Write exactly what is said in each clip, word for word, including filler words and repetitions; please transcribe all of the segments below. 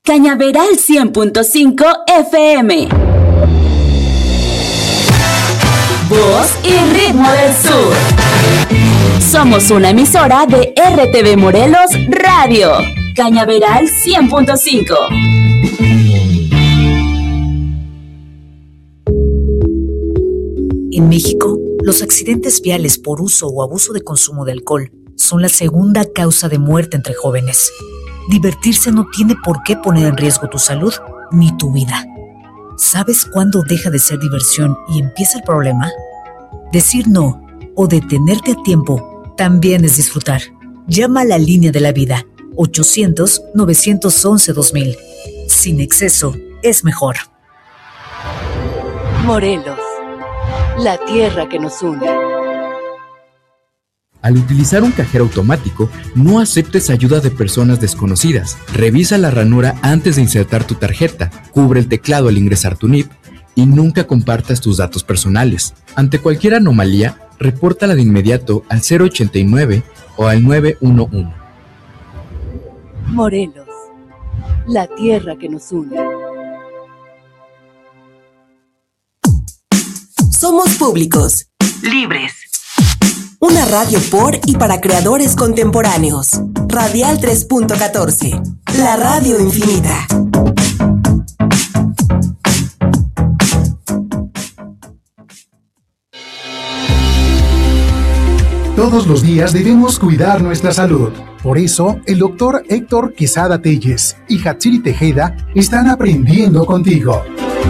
Cañaveral cien punto cinco F M. Voz y ritmo del sur. Somos una emisora de R T V Morelos Radio. Cañaveral cien punto cinco. En México, los accidentes viales por uso o abuso de consumo de alcohol son la segunda causa de muerte entre jóvenes. Divertirse no tiene por qué poner en riesgo tu salud ni tu vida. ¿Sabes cuándo deja de ser diversión y empieza el problema? Decir no o detenerte a tiempo también es disfrutar. Llama a la línea de la vida, ochocientos, novecientos once, dos mil. Sin exceso es mejor. Morelos, la tierra que nos une. Al utilizar un cajero automático, no aceptes ayuda de personas desconocidas. Revisa la ranura antes de insertar tu tarjeta, cubre el teclado al ingresar tu N I P y nunca compartas tus datos personales. Ante cualquier anomalía, repórtala de inmediato al cero ochenta y nueve o al nueve uno uno. Morelos, la tierra que nos une. Somos públicos, libres. Una radio por y para creadores contemporáneos. Radial tres punto catorce, la radio infinita. Todos los días debemos cuidar nuestra salud. Por eso, el doctor Héctor Quesada Telles y Hatsiri Tejeda están aprendiendo contigo.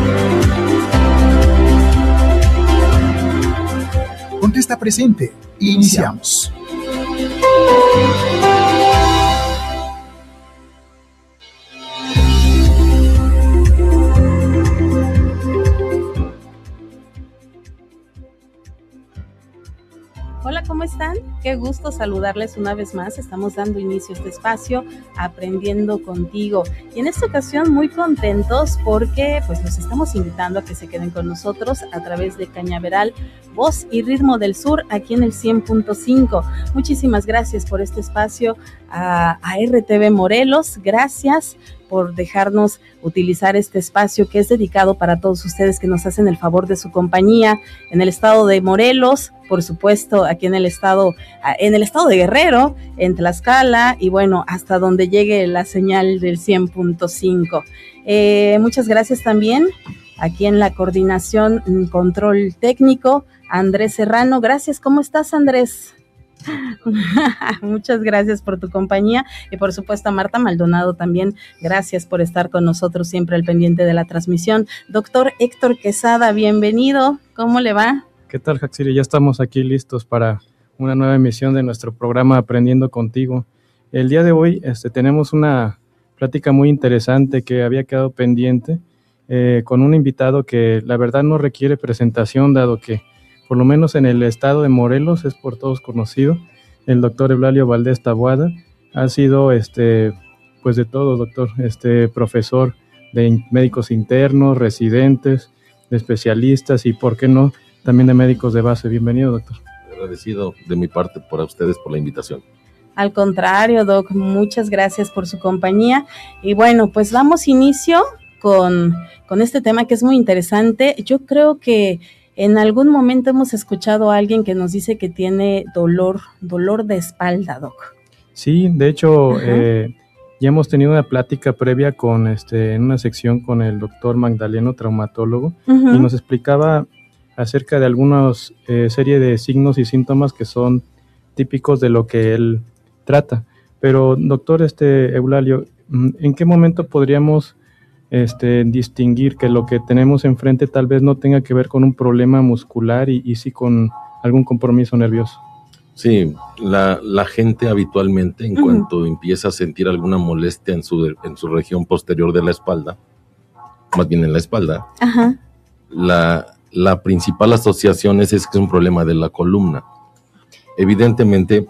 Contesta presente. Iniciamos. Hola, ¿cómo están? Qué gusto saludarles una vez más. Estamos dando inicio a este espacio, Aprendiendo Contigo. Y en esta ocasión muy contentos porque pues los estamos invitando a que se queden con nosotros a través de Cañaveral, Voz y Ritmo del Sur, aquí en el cien punto cinco. Muchísimas gracias por este espacio a, a R T V Morelos. Gracias por dejarnos utilizar este espacio que es dedicado para todos ustedes que nos hacen el favor de su compañía en el estado de Morelos, por supuesto aquí en el estado, en el estado de Guerrero, en Tlaxcala y bueno, hasta donde llegue la señal del cien punto cinco. Eh, muchas gracias también aquí en la coordinación, control técnico, Andrés Serrano. Gracias, ¿cómo estás, Andrés? Muchas gracias por tu compañía y por supuesto a Marta Maldonado también, gracias por estar con nosotros siempre al pendiente de la transmisión. Doctor Héctor Quesada, bienvenido, ¿cómo le va? ¿Qué tal, Hatsiri? Ya estamos aquí listos para una nueva emisión de nuestro programa Aprendiendo Contigo. El día de hoy este, tenemos una plática muy interesante que había quedado pendiente eh, con un invitado que la verdad no requiere presentación, dado que por lo menos en el estado de Morelos es por todos conocido. El doctor Eulalio Valdés Taboada ha sido, este, pues de todo, doctor, este, profesor de médicos internos, residentes, de especialistas y, ¿por qué no?, también de médicos de base. Bienvenido, doctor. Agradecido de mi parte por a ustedes por la invitación. Al contrario, doc, muchas gracias por su compañía. Y bueno, pues damos inicio con, con este tema que es muy interesante. Yo creo que en algún momento hemos escuchado a alguien que nos dice que tiene dolor, dolor de espalda, doc. Sí, de hecho, eh, ya hemos tenido una plática previa con, este, en una sección con el doctor Magdaleno, traumatólogo, uh-huh. y nos explicaba acerca de algunas eh, serie de signos y síntomas que son típicos de lo que él trata. Pero, doctor este, Eulalio, ¿en qué momento podríamos Este, distinguir que lo que tenemos enfrente tal vez no tenga que ver con un problema muscular y, y sí con algún compromiso nervioso? Sí, la, la gente habitualmente en uh-huh. cuanto empieza a sentir alguna molestia en su, en su región posterior de la espalda, más bien en la espalda, uh-huh. la, la principal asociación es, es que es un problema de la columna. Evidentemente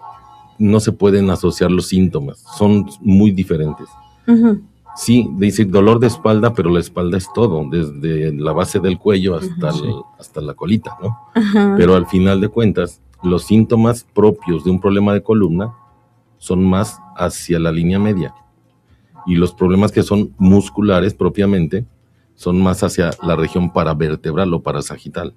no se pueden asociar los síntomas, son muy diferentes. Uh-huh. Sí, dice dolor de espalda, pero la espalda es todo, desde la base del cuello hasta, uh-huh, el, sí. hasta la colita, ¿no? Uh-huh. Pero al final de cuentas, los síntomas propios de un problema de columna son más hacia la línea media. Y los problemas que son musculares propiamente son más hacia la región paravertebral o parasagital.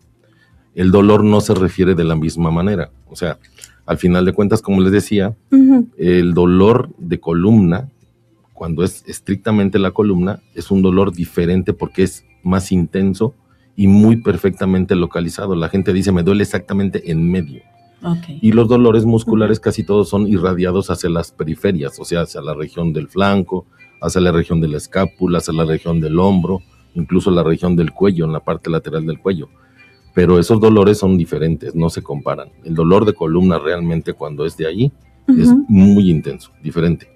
El dolor no se refiere de la misma manera. O sea, al final de cuentas, como les decía, uh-huh. el dolor de columna, cuando es estrictamente la columna, es un dolor diferente porque es más intenso y muy perfectamente localizado. La gente dice, me duele exactamente en medio. Okay. Y los dolores musculares uh-huh. casi todos son irradiados hacia las periferias, o sea, hacia la región del flanco, hacia la región de la escápula, hacia la región del hombro, incluso la región del cuello, en la parte lateral del cuello. Pero esos dolores son diferentes, no se comparan. El dolor de columna realmente cuando es de ahí uh-huh. es muy intenso, diferente.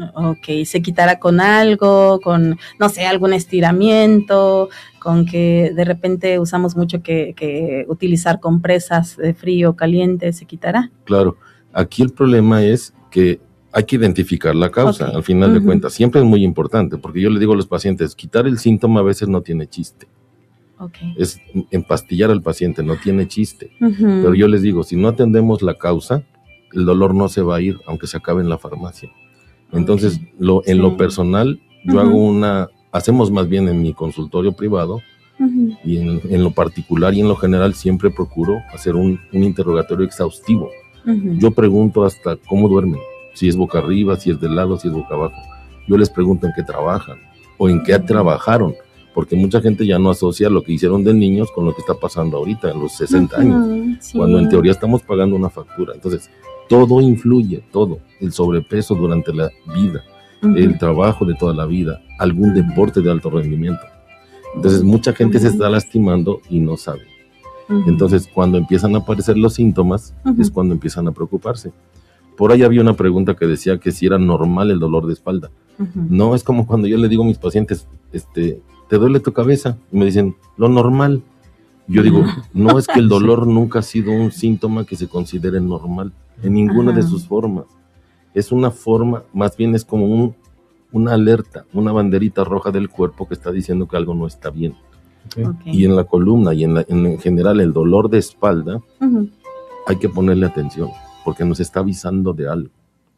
Ok, se quitará con algo, con, no sé, algún estiramiento, con que de repente usamos mucho que, que utilizar compresas de frío, caliente, ¿se quitará? Claro, aquí el problema es que hay que identificar la causa, okay. al final uh-huh. de cuentas, siempre es muy importante, porque yo le digo a los pacientes, quitar el síntoma a veces no tiene chiste. Okay. Es empastillar al paciente, no tiene chiste. Uh-huh. Pero yo les digo, si no atendemos la causa, el dolor no se va a ir, aunque se acabe en la farmacia. Entonces, okay. lo, en sí. lo personal, yo uh-huh. hago una, hacemos más bien en mi consultorio privado, uh-huh. y en, en lo particular y en lo general siempre procuro hacer un, un interrogatorio exhaustivo. Uh-huh. Yo pregunto hasta cómo duermen, si es boca arriba, si es de lado, si es boca abajo. Yo les pregunto en qué trabajan, o en qué uh-huh. trabajaron, porque mucha gente ya no asocia lo que hicieron de niños con lo que está pasando ahorita, en los sesenta uh-huh. años, sí. cuando en teoría estamos pagando una factura. Entonces, todo influye, todo, el sobrepeso durante la vida, uh-huh. el trabajo de toda la vida, algún deporte de alto rendimiento. Entonces, mucha gente uh-huh. se está lastimando y no sabe. Uh-huh. Entonces, cuando empiezan a aparecer los síntomas, uh-huh. es cuando empiezan a preocuparse. Por ahí había una pregunta que decía que si era normal el dolor de espalda. Uh-huh. No, es como cuando yo le digo a mis pacientes, este, ¿te duele tu cabeza? Y me dicen, lo normal. Yo digo, no, es que el dolor nunca ha sido un síntoma que se considere normal, en ninguna Ajá. de sus formas. Es una forma, más bien es como un, una alerta, una banderita roja del cuerpo que está diciendo que algo no está bien. Okay. Okay. Y en la columna y en, la, en general el dolor de espalda, uh-huh. hay que ponerle atención, porque nos está avisando de algo.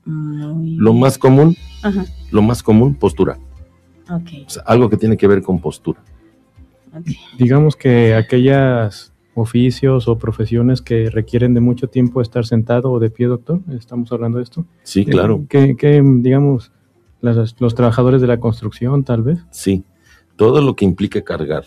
Muy lo más común, Ajá. lo más común, postura. Okay. O sea, algo que tiene que ver con postura. Okay. Digamos que aquellas oficios o profesiones que requieren de mucho tiempo estar sentado o de pie, doctor, ¿estamos hablando de esto? Sí, claro. Eh, que, que, digamos, las, los trabajadores de la construcción, tal vez. Sí, todo lo que implique cargar,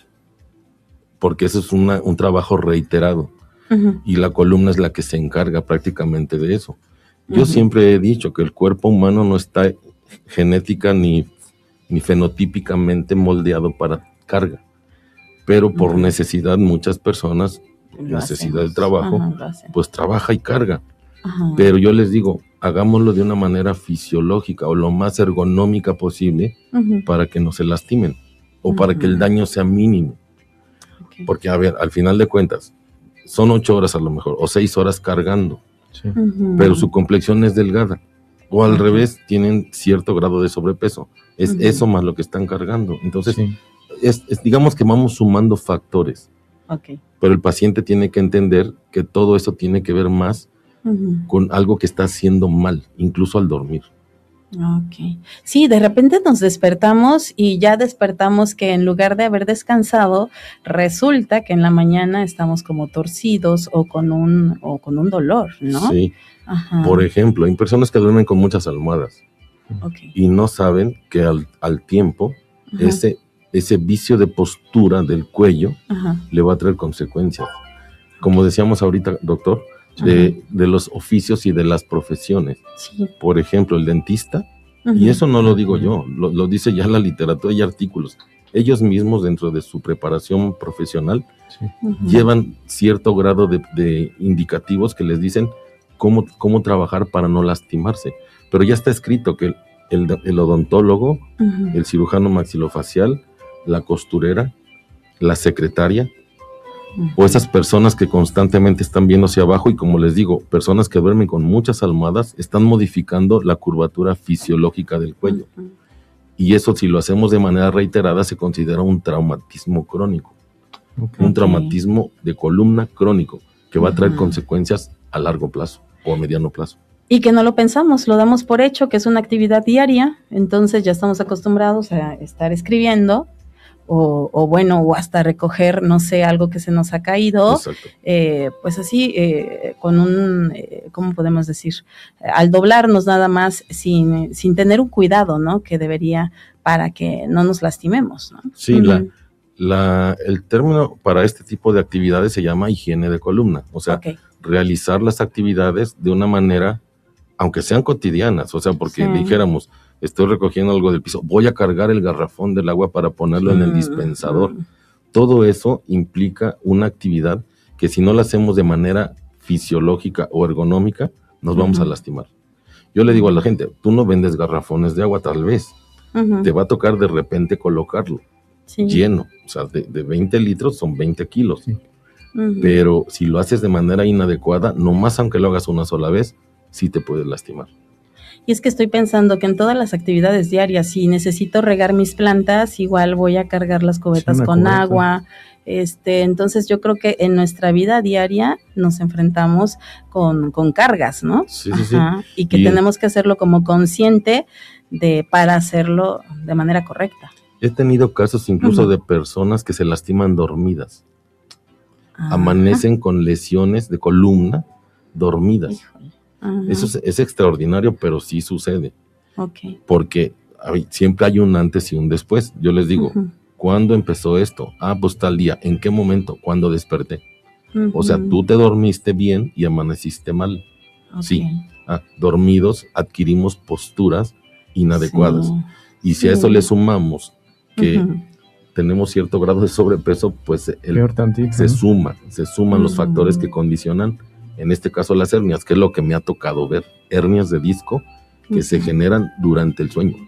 porque eso es una, un trabajo reiterado, uh-huh. y la columna es la que se encarga prácticamente de eso. Yo uh-huh. siempre he dicho que el cuerpo humano no está genética ni, ni fenotípicamente moldeado para carga. Pero por uh-huh. necesidad muchas personas, por necesidad del trabajo, Ajá, pues trabaja y carga. Ajá. Pero yo les digo, hagámoslo de una manera fisiológica o lo más ergonómica posible uh-huh. para que no se lastimen o uh-huh. para que el daño sea mínimo. Okay. Porque, a ver, al final de cuentas, son ocho horas a lo mejor o seis horas cargando, sí. uh-huh. pero su complexión es delgada. O al uh-huh. revés, tienen cierto grado de sobrepeso. Es uh-huh. eso más lo que están cargando. Entonces... Sí. Es, es, digamos que vamos sumando factores, okay. pero el paciente tiene que entender que todo eso tiene que ver más uh-huh. con algo que está haciendo mal, incluso al dormir. Okay. Sí, de repente nos despertamos y ya despertamos que en lugar de haber descansado, resulta que en la mañana estamos como torcidos o con un, o con un dolor, ¿no? Sí, Ajá. por ejemplo, hay personas que duermen con muchas almohadas okay. y no saben que al, al tiempo Ajá. ese ese vicio de postura del cuello Ajá. le va a traer consecuencias. Como decíamos ahorita, doctor, de, de los oficios y de las profesiones. Sí. Por ejemplo, el dentista, Ajá. y eso no lo digo yo, lo, lo dice ya la literatura y artículos. Ellos mismos, dentro de su preparación profesional, sí. llevan cierto grado de, de indicativos que les dicen cómo, cómo trabajar para no lastimarse. Pero ya está escrito que el, el, el odontólogo, Ajá. el cirujano maxilofacial, la costurera, la secretaria, uh-huh. o esas personas que constantemente están viendo hacia abajo y, como les digo, personas que duermen con muchas almohadas, están modificando la curvatura fisiológica del cuello. Uh-huh. Y eso, si lo hacemos de manera reiterada, se considera un traumatismo crónico. Okay. Un traumatismo de columna crónico, que va a traer uh-huh. consecuencias a largo plazo o a mediano plazo. y que no lo pensamos, lo damos por hecho, que es una actividad diaria, entonces ya estamos acostumbrados a estar escribiendo, o, o bueno, o hasta recoger, no sé, algo que se nos ha caído, eh, pues así, eh, con un, eh, ¿cómo podemos decir? Al doblarnos nada más, sin, sin tener un cuidado, ¿no? Que debería, para que no nos lastimemos, ¿no? Sí, uh-huh. la, la, el término para este tipo de actividades se llama higiene de columna, o sea, okay. realizar las actividades de una manera, aunque sean cotidianas, o sea, porque sí. dijéramos, estoy recogiendo algo del piso, voy a cargar el garrafón del agua para ponerlo en el dispensador. Mm. Todo eso implica una actividad que si no la hacemos de manera fisiológica o ergonómica, nos vamos uh-huh. a lastimar. Yo le digo a la gente, tú no vendes garrafones de agua, tal vez. Uh-huh. Te va a tocar de repente colocarlo sí. lleno. O sea, de, de veinte litros son veinte kilos. Sí. Uh-huh. Pero si lo haces de manera inadecuada, nomás aunque lo hagas una sola vez, sí te puedes lastimar. Y es que estoy pensando que en todas las actividades diarias, si necesito regar mis plantas, igual voy a cargar las cubetas sí, con cubeta. agua. Este, entonces yo creo que en nuestra vida diaria nos enfrentamos con, con cargas, ¿no? Sí, sí, Ajá, sí. Y que y tenemos que hacerlo como consciente de para hacerlo de manera correcta. He tenido casos incluso uh-huh. de personas que se lastiman dormidas. Ajá. Amanecen con lesiones de columna dormidas. Híjole. Ajá. Eso es, es extraordinario, pero sí sucede. Okay. Porque hay, siempre hay un antes y un después. Yo les digo, uh-huh. ¿cuándo empezó esto? Ah, pues tal día. ¿En qué momento? ¿Cuándo desperté? Uh-huh. O sea, tú te dormiste bien y amaneciste mal. Okay. Sí. Ah, dormidos adquirimos posturas inadecuadas. Sí. Y si sí. a eso le sumamos que uh-huh. tenemos cierto grado de sobrepeso, pues el, tantito, se ¿no? suma, se suman uh-huh. los factores que condicionan, en este caso las hernias, que es lo que me ha tocado ver, hernias de disco que uh-huh. se generan durante el sueño.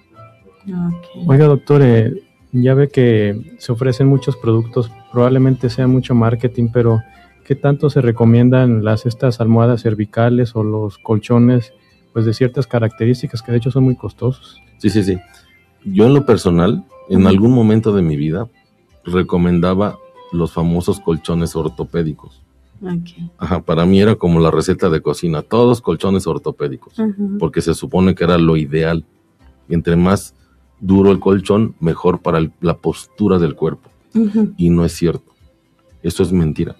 Okay. Oiga, doctor, eh, ya ve que se ofrecen muchos productos, probablemente sea mucho marketing, pero ¿qué tanto se recomiendan las estas almohadas cervicales o los colchones, pues de ciertas características que de hecho son muy costosos? Sí, sí, sí. Yo en lo personal, en uh-huh. algún momento de mi vida, recomendaba los famosos colchones ortopédicos. Okay. Ajá, para mí era como la receta de cocina, todos colchones ortopédicos, uh-huh. porque se supone que era lo ideal. Y entre más duro el colchón, mejor para el, la postura del cuerpo. Uh-huh. Y no es cierto. Eso es mentira.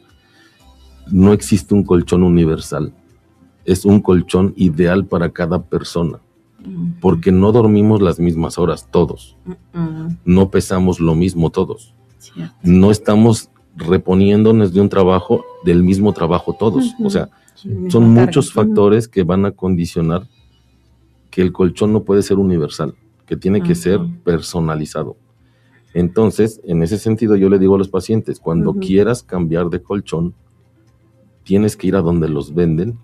No existe un colchón universal. Es un colchón ideal para cada persona. Uh-huh. Porque no dormimos las mismas horas todos. Uh-huh. No pesamos lo mismo todos. Cierto. No estamos reponiéndonos de un trabajo, del mismo trabajo todos. Uh-huh. O sea, sí. son muchos carga. factores uh-huh. que van a condicionar que el colchón no puede ser universal, que tiene uh-huh. que ser personalizado. Entonces, en ese sentido, yo le digo a los pacientes, cuando uh-huh. quieras cambiar de colchón, tienes que ir a donde los venden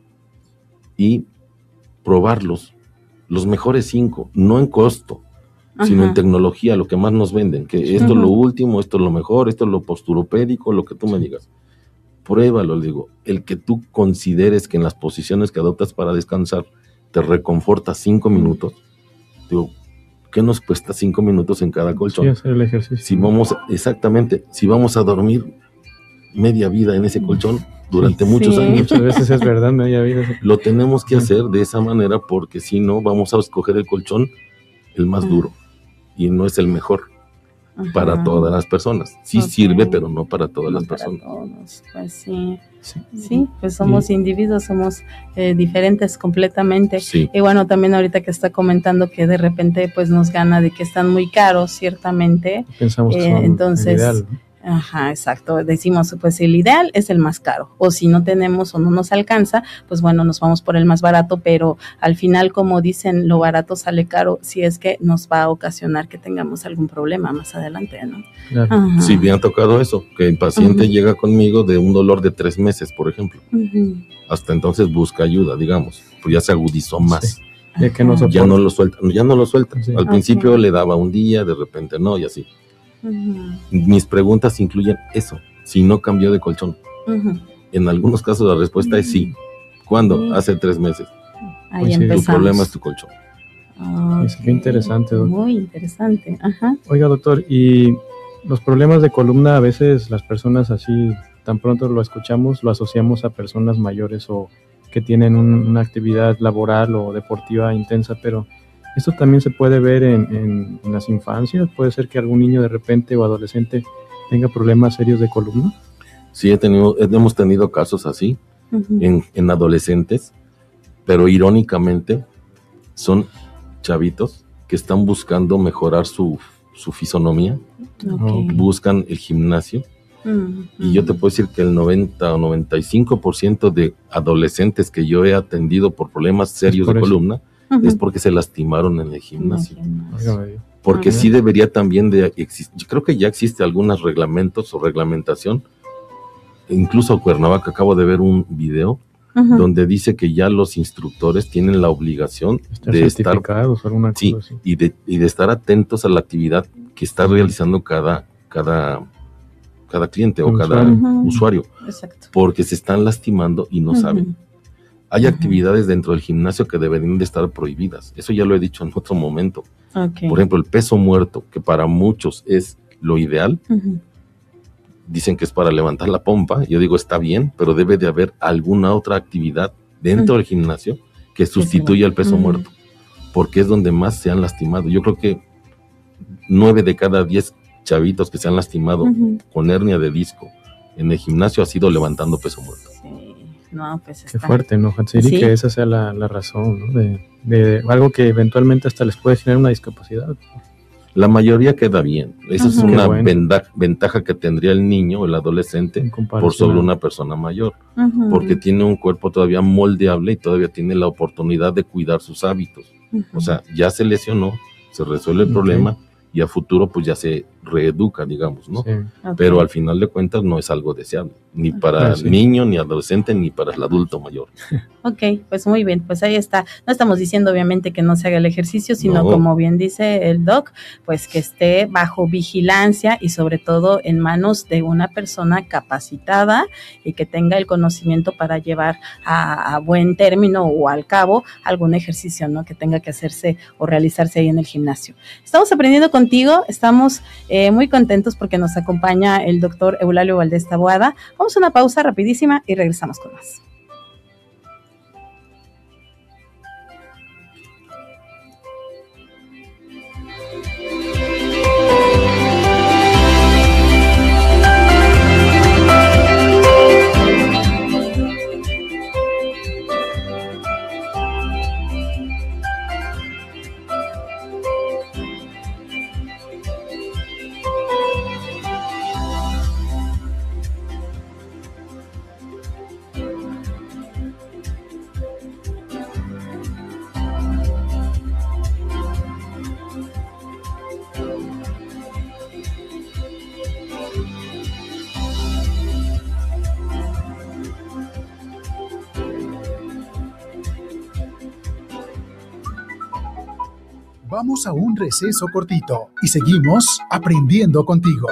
y probarlos, los mejores cinco, no en costo, Ajá. sino en tecnología, lo que más nos venden, que esto uh-huh. es lo último, esto es lo mejor, esto es lo posturopédico, lo que tú me digas. Pruébalo, le digo, el que tú consideres que en las posiciones que adoptas para descansar te reconforta cinco minutos, digo, ¿qué nos cuesta cinco minutos en cada colchón? Sí, hacer el ejercicio. Si vamos, exactamente, si vamos a dormir media vida en ese colchón durante sí, muchos años. Muchas veces es verdad, media vida. Lo tenemos que hacer de esa manera porque si no vamos a escoger el colchón el más duro y no es el mejor Ajá. para todas las personas. Sí okay. sirve, pero no para todas no las para personas. Todos. Pues sí. Sí. sí, pues somos sí. individuos, somos eh, diferentes completamente. Sí. Y bueno, también ahorita que está comentando que de repente pues nos gana de que están muy caros, ciertamente. Pensamos eh, que son entonces, ideal, ¿no? Ajá, exacto. Decimos, pues el ideal es el más caro. O si no tenemos o no nos alcanza, pues bueno, nos vamos por el más barato, pero al final, como dicen, lo barato sale caro si es que nos va a ocasionar que tengamos algún problema más adelante, ¿no? Claro. Sí, me ha tocado eso, que el paciente uh-huh. llega conmigo de un dolor de tres meses, por ejemplo. Uh-huh. Hasta entonces busca ayuda, digamos, pues ya se agudizó más. Sí. Ya, que no ya no lo suelta, ya no lo suelta. Sí. Al okay. principio le daba un día, de repente no, y así. Uh-huh. Mis preguntas incluyen eso, si no cambió de colchón. Uh-huh. En algunos casos la respuesta uh-huh. es sí. ¿Cuándo? Uh-huh. Hace tres meses. Ahí pues empezamos. Tu problema es tu colchón. Okay. Es que interesante, doctor. Muy interesante. Ajá. Oiga, doctor, y los problemas de columna a veces las personas así, tan pronto lo escuchamos, lo asociamos a personas mayores o que tienen un, una actividad laboral o deportiva intensa, pero esto también se puede ver en, en, en las infancias. Puede ser que algún niño de repente o adolescente tenga problemas serios de columna. Sí, he tenido, hemos tenido casos así uh-huh. en, en adolescentes, pero irónicamente son chavitos que están buscando mejorar su, su fisonomía, okay. buscan el gimnasio. Uh-huh. Y yo te puedo decir que el noventa o noventa y cinco por ciento de adolescentes que yo he atendido por problemas serios de eso. columna uh-huh. es porque se lastimaron en el gimnasio. Uh-huh. Porque uh-huh. sí debería también de existir, yo creo que ya existe algunos reglamentos o reglamentación, incluso Cuernavaca, acabo de ver un video uh-huh. donde dice que ya los instructores tienen la obligación estar de estar alguna sí, cosa así. Y, de, y de estar atentos a la actividad que está realizando cada cada cada cliente o cada uh-huh. usuario, Exacto. porque se están lastimando y no uh-huh. saben. Hay uh-huh. actividades dentro del gimnasio que deberían de estar prohibidas, eso ya lo he dicho en otro momento. Okay. Por ejemplo, el peso muerto, que para muchos es lo ideal, uh-huh. dicen que es para levantar la pompa, yo digo está bien, pero debe de haber alguna otra actividad dentro uh-huh. del gimnasio que sustituya el peso uh-huh. muerto, porque es donde más se han lastimado. Yo creo que nueve de cada diez chavitos que se han lastimado uh-huh. con hernia de disco en el gimnasio ha sido levantando peso muerto. Sí, no, pues está. Qué fuerte, ¿no, Hatsiri? ¿Sí? Que esa sea la, la razón, ¿no? De, de algo que eventualmente hasta les puede generar una discapacidad. La mayoría queda bien. Esa uh-huh. es una bueno. ventaja, ventaja que tendría el niño o el adolescente por sobre una persona mayor, uh-huh. porque tiene un cuerpo todavía moldeable y todavía tiene la oportunidad de cuidar sus hábitos. Uh-huh. O sea, ya se lesionó, se resuelve el okay. problema, y a futuro pues ya se reeduca, digamos, ¿no? Sí. Okay. Pero al final de cuentas no es algo deseable, ni para el sí. niño, ni adolescente, ni para el adulto mayor. Ok, pues muy bien, pues ahí está. No estamos diciendo obviamente que no se haga el ejercicio, sino no. como bien dice el doc, pues que esté bajo vigilancia y sobre todo en manos de una persona capacitada y que tenga el conocimiento para llevar a, a buen término o al cabo algún ejercicio, ¿no? Que tenga que hacerse o realizarse ahí en el gimnasio. Estamos aprendiendo contigo, estamos eh, muy contentos porque nos acompaña el doctor Eulalio Valdés Taboada. Vamos a una pausa rapidísima y regresamos con más. Vamos a un receso cortito y seguimos aprendiendo contigo.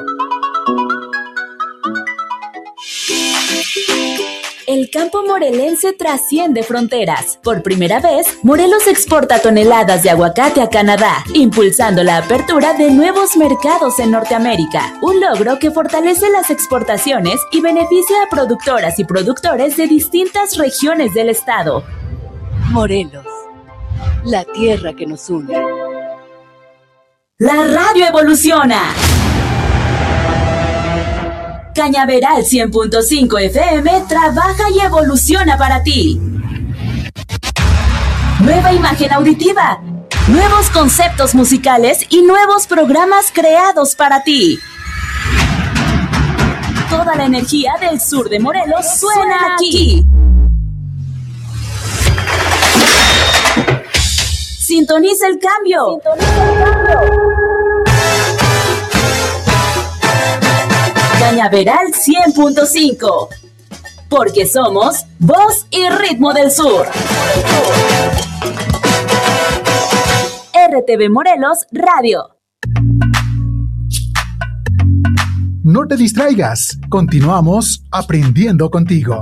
El campo morelense trasciende fronteras. Por primera vez, Morelos exporta toneladas de aguacate a Canadá, impulsando la apertura de nuevos mercados en Norteamérica. Un logro que fortalece las exportaciones y beneficia a productoras y productores de distintas regiones del estado. Morelos, la tierra que nos une. La radio evoluciona. Cañaveral cien punto cinco F M trabaja y evoluciona para ti. Nueva imagen auditiva, nuevos conceptos musicales y nuevos programas creados para ti. Toda la energía del sur de Morelos suena aquí. Sintoniza el cambio. Sintoniza el cambio. Cañaveral cien punto cinco. Porque somos voz y ritmo del sur. R T V Morelos Radio. No te distraigas. Continuamos aprendiendo contigo.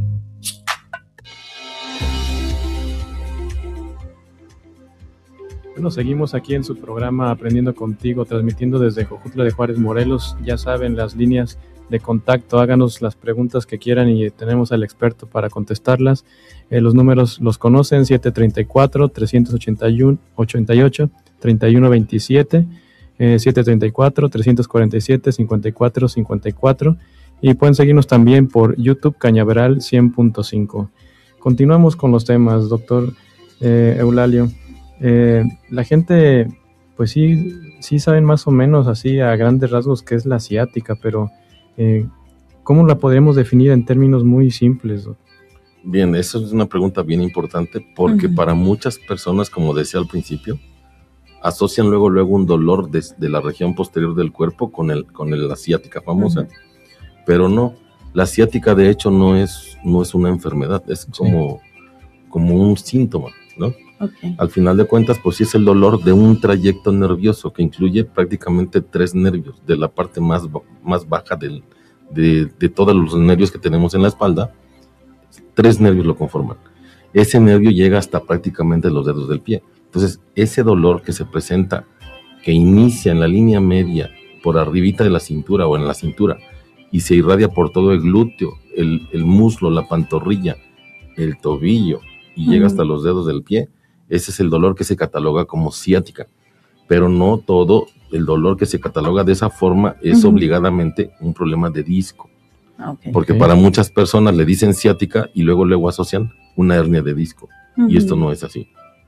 Bueno, seguimos aquí en su programa Aprendiendo Contigo, transmitiendo desde Jojutla de Juárez, Morelos. Ya saben, las líneas de contacto. Háganos las preguntas que quieran y tenemos al experto para contestarlas. Eh, los números los conocen: siete tres cuatro, tres ocho uno, ocho ocho, tres uno dos siete, eh, siete tres cuatro, tres cuatro siete, cinco cuatro cinco cuatro, y pueden seguirnos también por YouTube Cañaveral cien punto cinco. Continuamos con los temas, doctor eh, Eulalio. Eh, la gente, pues sí, sí saben más o menos así a grandes rasgos qué es la ciática, pero eh, ¿cómo la podríamos definir en términos muy simples, doctor? Bien, eso es una pregunta bien importante porque uh-huh. para muchas personas, como decía al principio, asocian luego luego un dolor de, de la región posterior del cuerpo con el con el, la ciática famosa, uh-huh. pero no, la ciática de hecho no es no es una enfermedad, es como, sí. como un síntoma, ¿no? Okay. Al final de cuentas, pues sí es el dolor de un trayecto nervioso que incluye prácticamente tres nervios, de la parte más, más baja del, de, de todos los nervios que tenemos en la espalda. Tres nervios lo conforman. Ese nervio llega hasta prácticamente los dedos del pie. Entonces, ese dolor que se presenta, que inicia en la línea media, por arribita de la cintura o en la cintura, y se irradia por todo el glúteo, el, el muslo, la pantorrilla, el tobillo, y uh-huh. llega hasta los dedos del pie, ese es el dolor que se cataloga como ciática. Pero no todo el dolor que se cataloga de esa forma es uh-huh. obligadamente un problema de disco. Okay. Porque okay. para muchas personas le dicen ciática y luego luego asocian una hernia de disco. Uh-huh. Y esto no es así.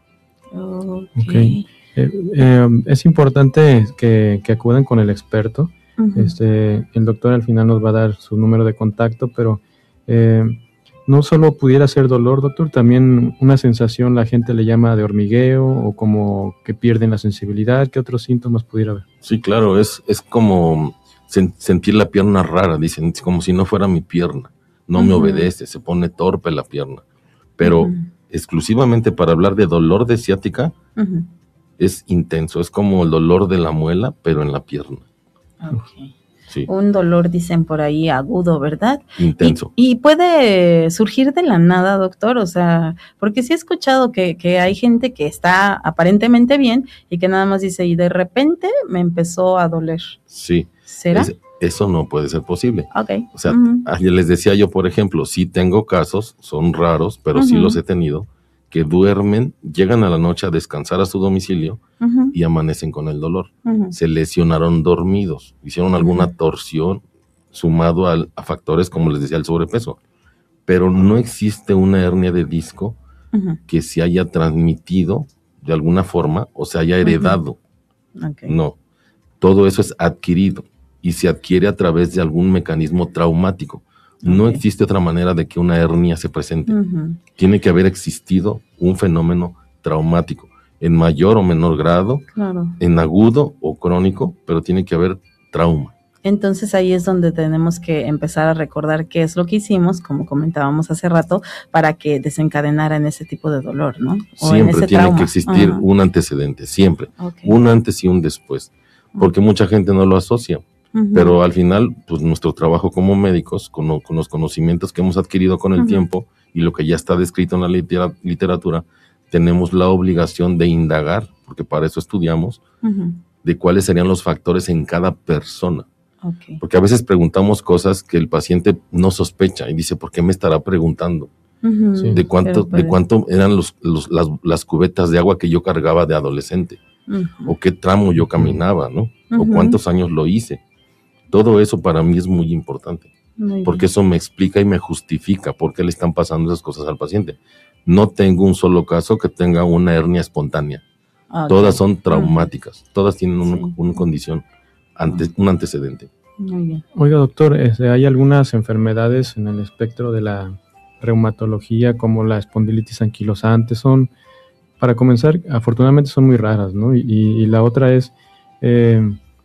Okay. Okay. Eh, eh, es importante que, que acudan con el experto. Uh-huh. Este, el doctor al final nos va a dar su número de contacto, pero eh, no solo pudiera ser dolor, doctor, también una sensación la gente le llama de hormigueo o como que pierden la sensibilidad. ¿Qué otros síntomas pudiera haber? Sí, claro, es, es como sentir la pierna rara, dicen, como si no fuera mi pierna, no uh-huh. me obedece, se pone torpe la pierna, pero uh-huh. exclusivamente para hablar de dolor de ciática, uh-huh. es intenso, es como el dolor de la muela, pero en la pierna. Okay. Sí. Un dolor, dicen por ahí, agudo, ¿verdad? Intenso. Y, y puede surgir de la nada, doctor, o sea, porque sí he escuchado que, que hay gente que está aparentemente bien y que nada más dice, y de repente me empezó a doler. Sí. ¿Será? Es, eso no puede ser posible. Okay. O sea, uh-huh. les decía yo, por ejemplo, sí tengo casos, son raros, pero uh-huh. sí los he tenido, que duermen, llegan a la noche a descansar a su domicilio uh-huh. y amanecen con el dolor. Uh-huh. Se lesionaron dormidos, hicieron alguna uh-huh. torsión sumado al, a factores, como les decía, el sobrepeso. Pero no existe una hernia de disco uh-huh. que se haya transmitido de alguna forma o se haya heredado. Uh-huh. Okay. No, todo eso es adquirido y se adquiere a través de algún mecanismo traumático. No okay. existe otra manera de que una hernia se presente. Uh-huh. Tiene que haber existido un fenómeno traumático, en mayor o menor grado, claro. en agudo o crónico, pero tiene que haber trauma. Entonces ahí es donde tenemos que empezar a recordar qué es lo que hicimos, como comentábamos hace rato, para que desencadenara en ese tipo de dolor, ¿no? O siempre en ese tiene trauma. que existir uh-huh. un antecedente, siempre. Okay. Un antes y un después, porque uh-huh. mucha gente no lo asocia. Uh-huh. Pero al final, pues nuestro trabajo como médicos, con, con los conocimientos que hemos adquirido con el uh-huh. tiempo y lo que ya está descrito en la litera, literatura, tenemos la obligación de indagar, porque para eso estudiamos, uh-huh. de cuáles serían los factores en cada persona. Okay. Porque a veces preguntamos cosas que el paciente no sospecha y dice, ¿por qué me estará preguntando? Uh-huh. Sí, ¿De cuánto, de cuánto eran los, los, las, las cubetas de agua que yo cargaba de adolescente? Uh-huh. ¿O qué tramo yo caminaba, no? Uh-huh. ¿O cuántos años lo hice? Todo eso para mí es muy importante, muy porque eso me explica y me justifica por qué le están pasando esas cosas al paciente. No tengo un solo caso que tenga una hernia espontánea. Okay. Todas son traumáticas, uh-huh. todas tienen un, sí. una condición, ante, un antecedente. Muy bien. Oiga, doctor, este, hay algunas enfermedades en el espectro de la reumatología, como la espondilitis anquilosante. Son, para comenzar, afortunadamente son muy raras, ¿no? Y, y la otra es... Eh,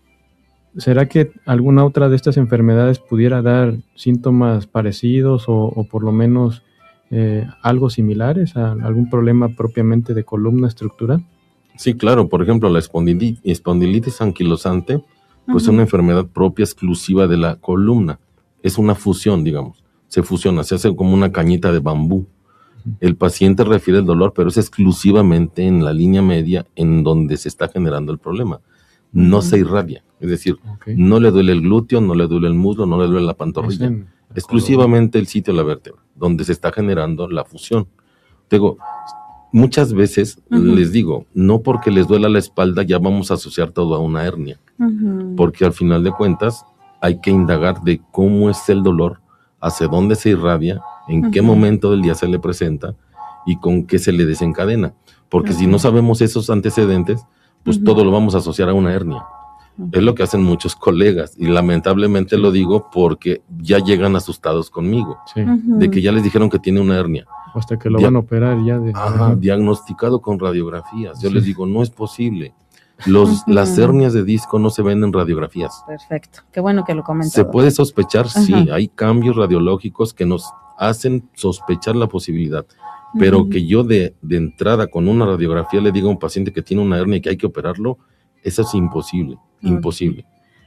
¿será que alguna otra de estas enfermedades pudiera dar síntomas parecidos o, o por lo menos eh, algo similares a algún problema propiamente de columna estructural? Sí, claro. Por ejemplo, la espondilitis, espondilitis anquilosante, pues es uh-huh. una enfermedad propia exclusiva de la columna. Es una fusión, digamos. Se fusiona, se hace como una cañita de bambú. Uh-huh. El paciente refiere el dolor, pero es exclusivamente en la línea media en donde se está generando el problema. no uh-huh. se irradia. Es decir, okay. no le duele el glúteo, no le duele el muslo, no le duele la pantorrilla. Es exclusivamente el sitio de la vértebra, donde se está generando la fusión. Digo, muchas veces uh-huh. les digo, no porque les duela la espalda ya vamos a asociar todo a una hernia. Uh-huh. Porque al final de cuentas hay que indagar de cómo es el dolor, hacia dónde se irradia, en uh-huh. qué momento del día se le presenta y con qué se le desencadena. Porque uh-huh. si no sabemos esos antecedentes, pues uh-huh. todo lo vamos a asociar a una hernia. Uh-huh. Es lo que hacen muchos colegas y lamentablemente sí. lo digo porque ya llegan asustados conmigo, sí. uh-huh. de que ya les dijeron que tiene una hernia. Hasta que lo Dia- van a operar ya. De... Ajá, diagnosticado con radiografías. Yo sí. les digo, no es posible. Los, uh-huh. Las hernias de disco no se ven en radiografías. Perfecto, qué bueno que lo comentó. Se puede sospechar, uh-huh. sí, hay cambios radiológicos que nos hacen sospechar la posibilidad. Pero uh-huh. que yo de, de entrada con una radiografía le diga a un paciente que tiene una hernia y que hay que operarlo, eso es imposible, okay. imposible.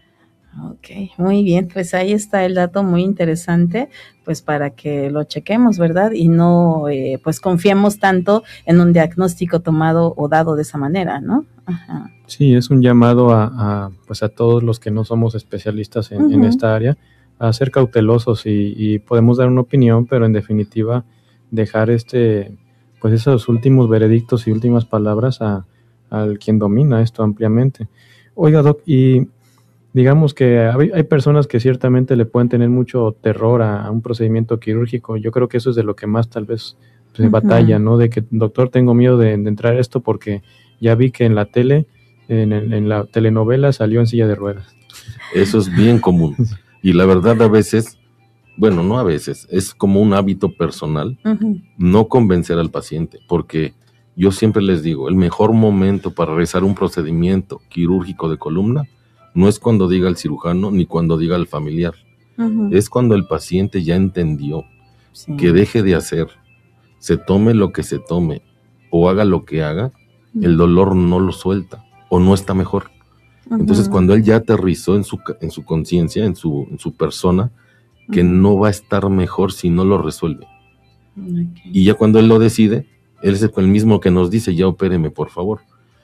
Ok, muy bien, pues ahí está el dato muy interesante, pues para que lo chequemos, ¿verdad? Y no, eh, pues confiemos tanto en un diagnóstico tomado o dado de esa manera, ¿no? Ajá. Sí, es un llamado a, a, pues a todos los que no somos especialistas en, uh-huh. en esta área, a ser cautelosos y, y podemos dar una opinión, pero en definitiva dejar este, pues esos últimos veredictos y últimas palabras a, al quien domina esto ampliamente. Oiga, Doc, y digamos que hay, hay personas que ciertamente le pueden tener mucho terror a, a un procedimiento quirúrgico. Yo creo que eso es de lo que más tal vez se uh-huh. batalla, ¿no? De que, doctor, tengo miedo de, de entrar a esto porque ya vi que en la tele, en, en la telenovela salió en silla de ruedas. Eso es bien común. Y la verdad a veces, bueno, no a veces, es como un hábito personal uh-huh. no convencer al paciente, porque yo siempre les digo, el mejor momento para realizar un procedimiento quirúrgico de columna no es cuando diga el cirujano ni cuando diga el familiar. Uh-huh. Es cuando el paciente ya entendió sí. que deje de hacer, se tome lo que se tome o haga lo que haga, uh-huh. el dolor no lo suelta o no está mejor. Uh-huh. Entonces cuando él ya aterrizó en su, en su conciencia, en su, en su persona, que uh-huh. no va a estar mejor si no lo resuelve. Okay. Y ya cuando él lo decide, él es el mismo que nos dice, ya opéreme por favor.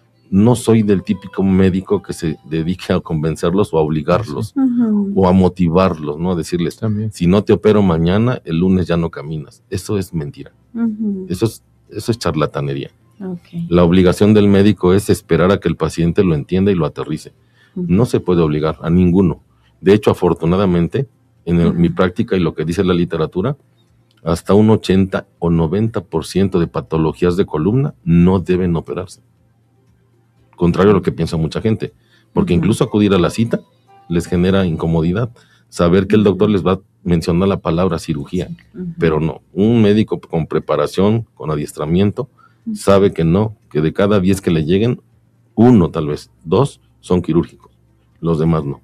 No soy del típico médico que se dedique a convencerlos o a obligarlos uh-huh. o a motivarlos, ¿no? A decirles, también. Si no te opero mañana, el lunes ya no caminas. Eso es mentira. Uh-huh. Eso es, eso es charlatanería. Okay. La obligación del médico es esperar a que el paciente lo entienda y lo aterrice. Uh-huh. No se puede obligar a ninguno. De hecho, afortunadamente, en el, uh-huh. mi práctica y lo que dice la literatura, hasta un ochenta o noventa por ciento de patologías de columna no deben operarse. Contrario a lo que piensa mucha gente, porque uh-huh. incluso acudir a la cita les genera incomodidad, saber que el doctor les va a mencionar la palabra cirugía, uh-huh. pero no, un médico con preparación, con adiestramiento, uh-huh. sabe que no, que de cada diez que le lleguen, uno tal vez, dos son quirúrgicos, los demás no.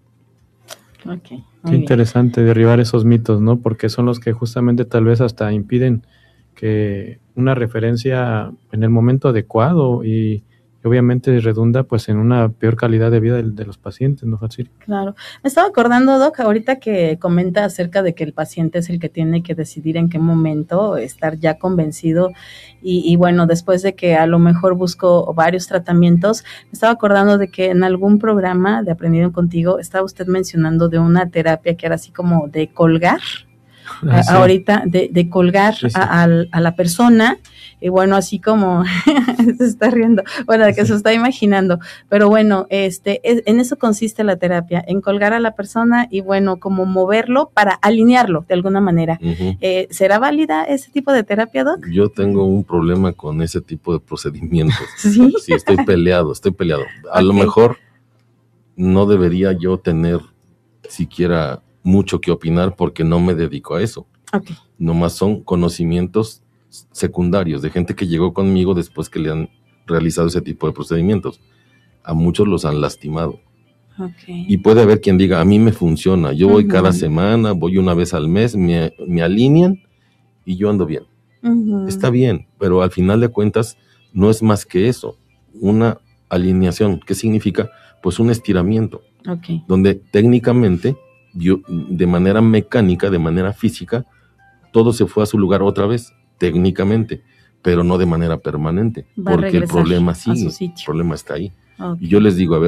Okay, qué interesante bien. Derribar esos mitos, ¿no? Porque son los que justamente tal vez hasta impiden que una referencia en el momento adecuado y obviamente redunda pues en una peor calidad de vida de, de los pacientes, ¿no, Hatsiri? Claro. Me estaba acordando, Doc, ahorita que comenta acerca de que el paciente es el que tiene que decidir en qué momento estar ya convencido y, y bueno, después de que a lo mejor busco varios tratamientos, me estaba acordando de que en algún programa de Aprendiendo Contigo estaba usted mencionando de una terapia que era así como de colgar, ah, sí. ahorita de, de colgar sí, sí. A, a, a la persona. Y bueno, así como se está riendo, bueno, de que sí. se está imaginando, pero bueno, este, es, en eso consiste la terapia, en colgar a la persona y bueno, como moverlo para alinearlo de alguna manera. Uh-huh. Eh, ¿Será válida ese tipo de terapia, Doc? Yo tengo un problema con ese tipo de procedimientos. ¿Sí? Sí, estoy peleado, estoy peleado. A okay. lo mejor no debería yo tener siquiera mucho que opinar porque no me dedico a eso. Okay. Nomás son conocimientos secundarios de gente que llegó conmigo después que le han realizado ese tipo de procedimientos. A muchos los han lastimado. Okay. Y puede haber quien diga, a mí me funciona, yo voy uh-huh. cada semana, voy una vez al mes, me, me alinean y yo ando bien. Uh-huh. Está bien, pero al final de cuentas no es más que eso, una alineación. ¿Qué significa? Pues un estiramiento, okay. donde técnicamente, yo, de manera mecánica, de manera física, todo se fue a su lugar otra vez, técnicamente, pero no de manera permanente, va porque el problema sigue, el problema está ahí. Okay. Y yo les digo, a ver,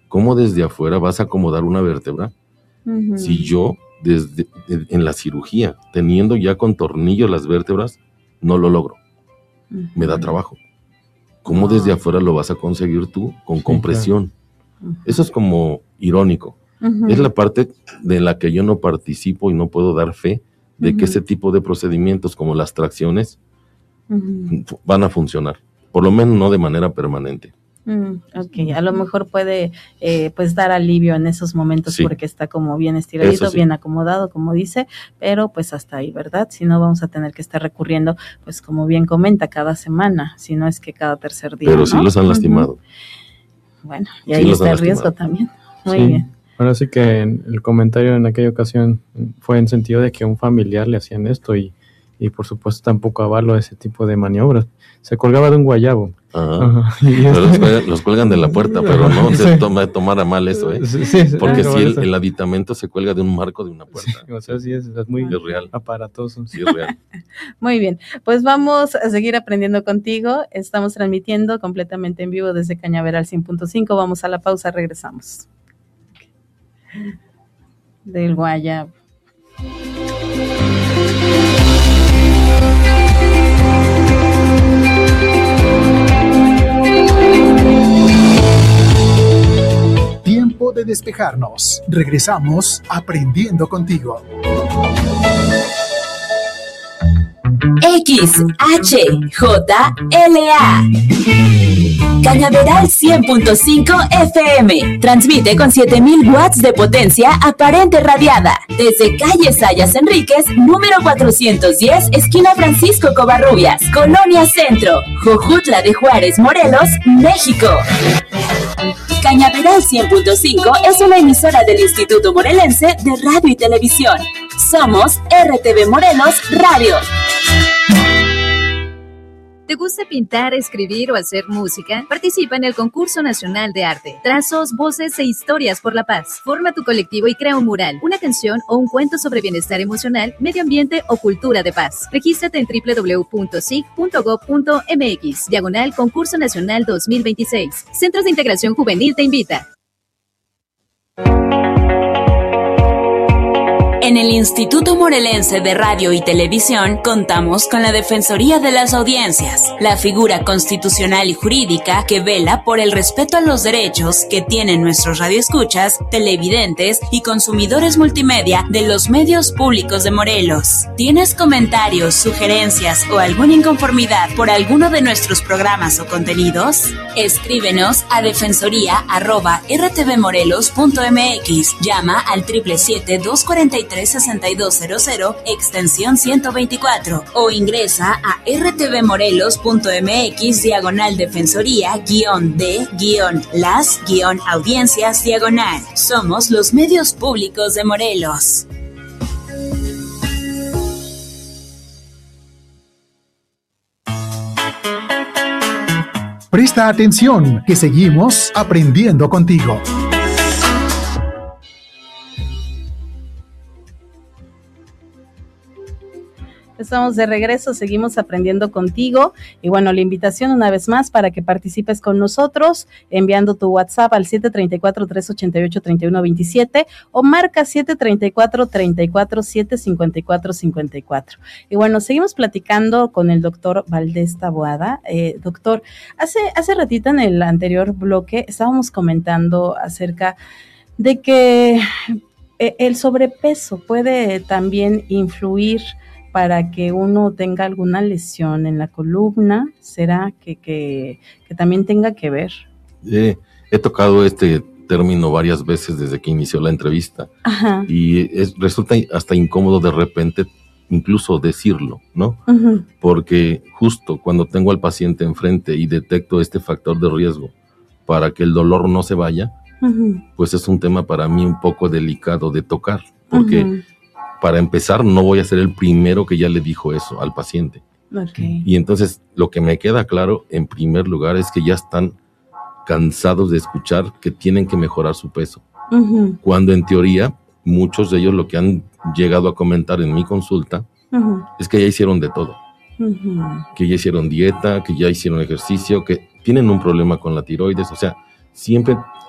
¿cómo desde afuera vas a acomodar una vértebra? Uh-huh. Si yo, desde en la cirugía, teniendo ya con tornillos las vértebras, no lo logro. Uh-huh. Me da trabajo. ¿Cómo desde afuera lo vas a conseguir tú? Con compresión. Sí, claro. Eso es como irónico. Uh-huh. Es la parte de la que yo no participo y no puedo dar fe de uh-huh. que ese tipo de procedimientos como las tracciones uh-huh. van a funcionar. Por lo menos no de manera permanente. Mm, ok, a lo mejor puede eh, pues dar alivio en esos momentos sí. porque está como bien estiradito, sí. bien acomodado, como dice, pero pues hasta ahí, ¿verdad? Si no, vamos a tener que estar recurriendo, pues como bien comenta, cada semana, si no es que cada tercer día. Pero ¿no? sí los han lastimado. Uh-huh. Bueno, y ahí sí está el riesgo también. Muy sí. bien. Ahora sí que el comentario en aquella ocasión fue en sentido de que a un familiar le hacían esto y, y por supuesto tampoco avalo ese tipo de maniobras. Se colgaba de un guayabo. Ajá. Ajá. Pero los, cuelgan, los cuelgan de la puerta, pero no se sí. toma, tomara mal eso, ¿eh? Sí, sí, porque si el, el aditamento se cuelga de un marco de una puerta. Sí, o sea, sí es, es muy es real. aparatoso. Sí, es real. Muy bien, pues vamos a seguir aprendiendo contigo. Estamos transmitiendo completamente en vivo desde Cañaveral cien punto cinco. Vamos a la pausa, regresamos. Del guayabo. Tiempo de despejarnos. Regresamos aprendiendo contigo. X H J L A Cañaveral cien punto cinco F M. Transmite con siete mil watts de potencia aparente radiada. Desde calle Sayas Enríquez, número cuatrocientos diez, esquina Francisco Covarrubias, Colonia Centro, Jojutla de Juárez, Morelos, México. Cañaveral cien punto cinco es una emisora del Instituto Morelense de Radio y Televisión. Somos R T V Morelos Radio. ¿Te gusta pintar, escribir o hacer música? Participa en el Concurso Nacional de Arte. Trazos, voces e historias por la paz. Forma tu colectivo y crea un mural, una canción o un cuento sobre bienestar emocional, medio ambiente o cultura de paz. Regístrate en doble u doble u doble u punto s i g punto gob punto m x, diagonal Concurso Nacional dos mil veintiséis. Centros de Integración Juvenil te invita. En el Instituto Morelense de Radio y Televisión contamos con la Defensoría de las Audiencias, la figura constitucional y jurídica que vela por el respeto a los derechos que tienen nuestros radioescuchas, televidentes y consumidores multimedia de los medios públicos de Morelos. ¿Tienes comentarios, sugerencias o alguna inconformidad por alguno de nuestros programas o contenidos? Escríbenos a defensoría arroba r t v morelos punto m x, llama al siete siete siete, dos cuatro tres, seis dos cero cero, extensión ciento veinticuatro, o ingresa a r t v morelos punto m x, diagonal defensoría, guión de, guión las, guión audiencias, diagonal. Somos los medios públicos de Morelos. Presta atención, que seguimos aprendiendo contigo. Estamos de regreso, seguimos aprendiendo contigo y bueno, la invitación una vez más para que participes con nosotros enviando tu WhatsApp al siete tres cuatro, tres ocho ocho, tres uno dos siete o marca siete tres cuatro, tres cuatro siete, cinco cuatro cinco cuatro. Y bueno, seguimos platicando con el doctor Valdés Taboada. Eh, doctor, hace, hace ratito en el anterior bloque estábamos comentando acerca de que el sobrepeso puede también influir para que uno tenga alguna lesión en la columna. ¿Será que, que, que también tenga que ver? Eh, he tocado este término varias veces desde que inició la entrevista. Ajá. Y es, resulta hasta incómodo de repente incluso decirlo, ¿no? Uh-huh. Porque justo cuando tengo al paciente enfrente y detecto este factor de riesgo para que el dolor no se vaya, uh-huh. pues es un tema para mí un poco delicado de tocar, porque uh-huh. para empezar, no voy a ser el primero que ya le dijo eso al paciente. Okay. Y entonces, lo que me queda claro, en primer lugar, es que ya están cansados de escuchar que tienen que mejorar su peso. Uh-huh. Cuando en teoría, muchos de ellos lo que han llegado a comentar en mi consulta uh-huh. es que ya hicieron de todo. Uh-huh. Que ya hicieron dieta, que ya hicieron ejercicio, que tienen un problema con la tiroides. O sea, siempre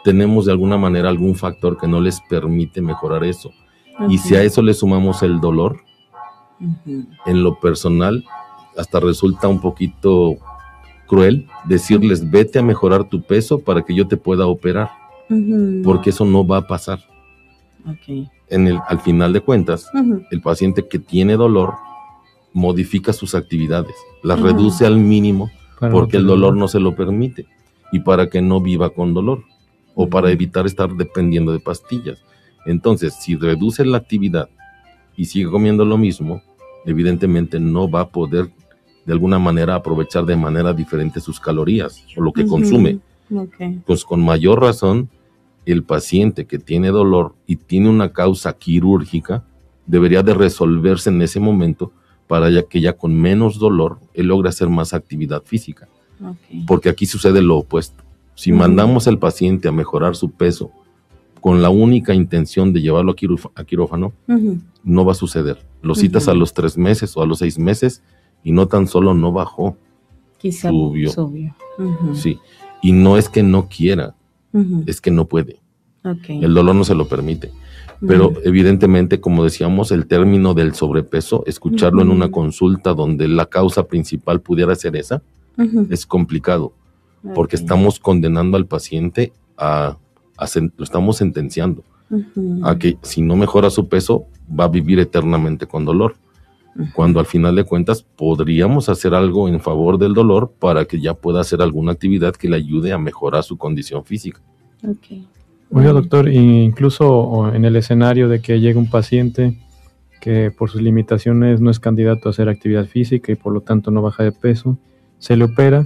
tenemos de alguna manera algún factor que no les permite mejorar eso. Okay. Y si a eso le sumamos el dolor, uh-huh. en lo personal, hasta resulta un poquito cruel decirles, uh-huh. vete a mejorar tu peso para que yo te pueda operar, uh-huh. porque eso no va a pasar. Okay. En el, al final de cuentas, uh-huh. el paciente que tiene dolor modifica sus actividades, las uh-huh. reduce al mínimo para porque el dolor no se lo permite y para que no viva con dolor uh-huh. o para evitar estar dependiendo de pastillas. Entonces, si reduce la actividad y sigue comiendo lo mismo, evidentemente no va a poder de alguna manera aprovechar de manera diferente sus calorías o lo que uh-huh. consume. Okay. Pues con mayor razón, el paciente que tiene dolor y tiene una causa quirúrgica debería de resolverse en ese momento para ya que ya con menos dolor él logre hacer más actividad física. Okay. Porque aquí sucede lo opuesto. Si uh-huh. mandamos al paciente a mejorar su peso con la única intención de llevarlo a, quiró- a quirófano, uh-huh. no va a suceder. Lo citas uh-huh. a los tres meses o a los seis meses y no tan solo no bajó, quizá subió. subió. Uh-huh. Sí, y no es que no quiera, uh-huh. es que no puede. Okay. El dolor no se lo permite. Pero uh-huh. evidentemente, como decíamos, el término del sobrepeso, escucharlo uh-huh. en una consulta donde la causa principal pudiera ser esa, uh-huh. es complicado, okay. porque estamos condenando al paciente a, a sen- lo estamos sentenciando uh-huh. a que si no mejora su peso, va a vivir eternamente con dolor. Uh-huh. Cuando al final de cuentas podríamos hacer algo en favor del dolor para que ya pueda hacer alguna actividad que le ayude a mejorar su condición física. Okay. Oiga, doctor, incluso en el escenario de que llega un paciente que por sus limitaciones no es candidato a hacer actividad física y por lo tanto no baja de peso, se le opera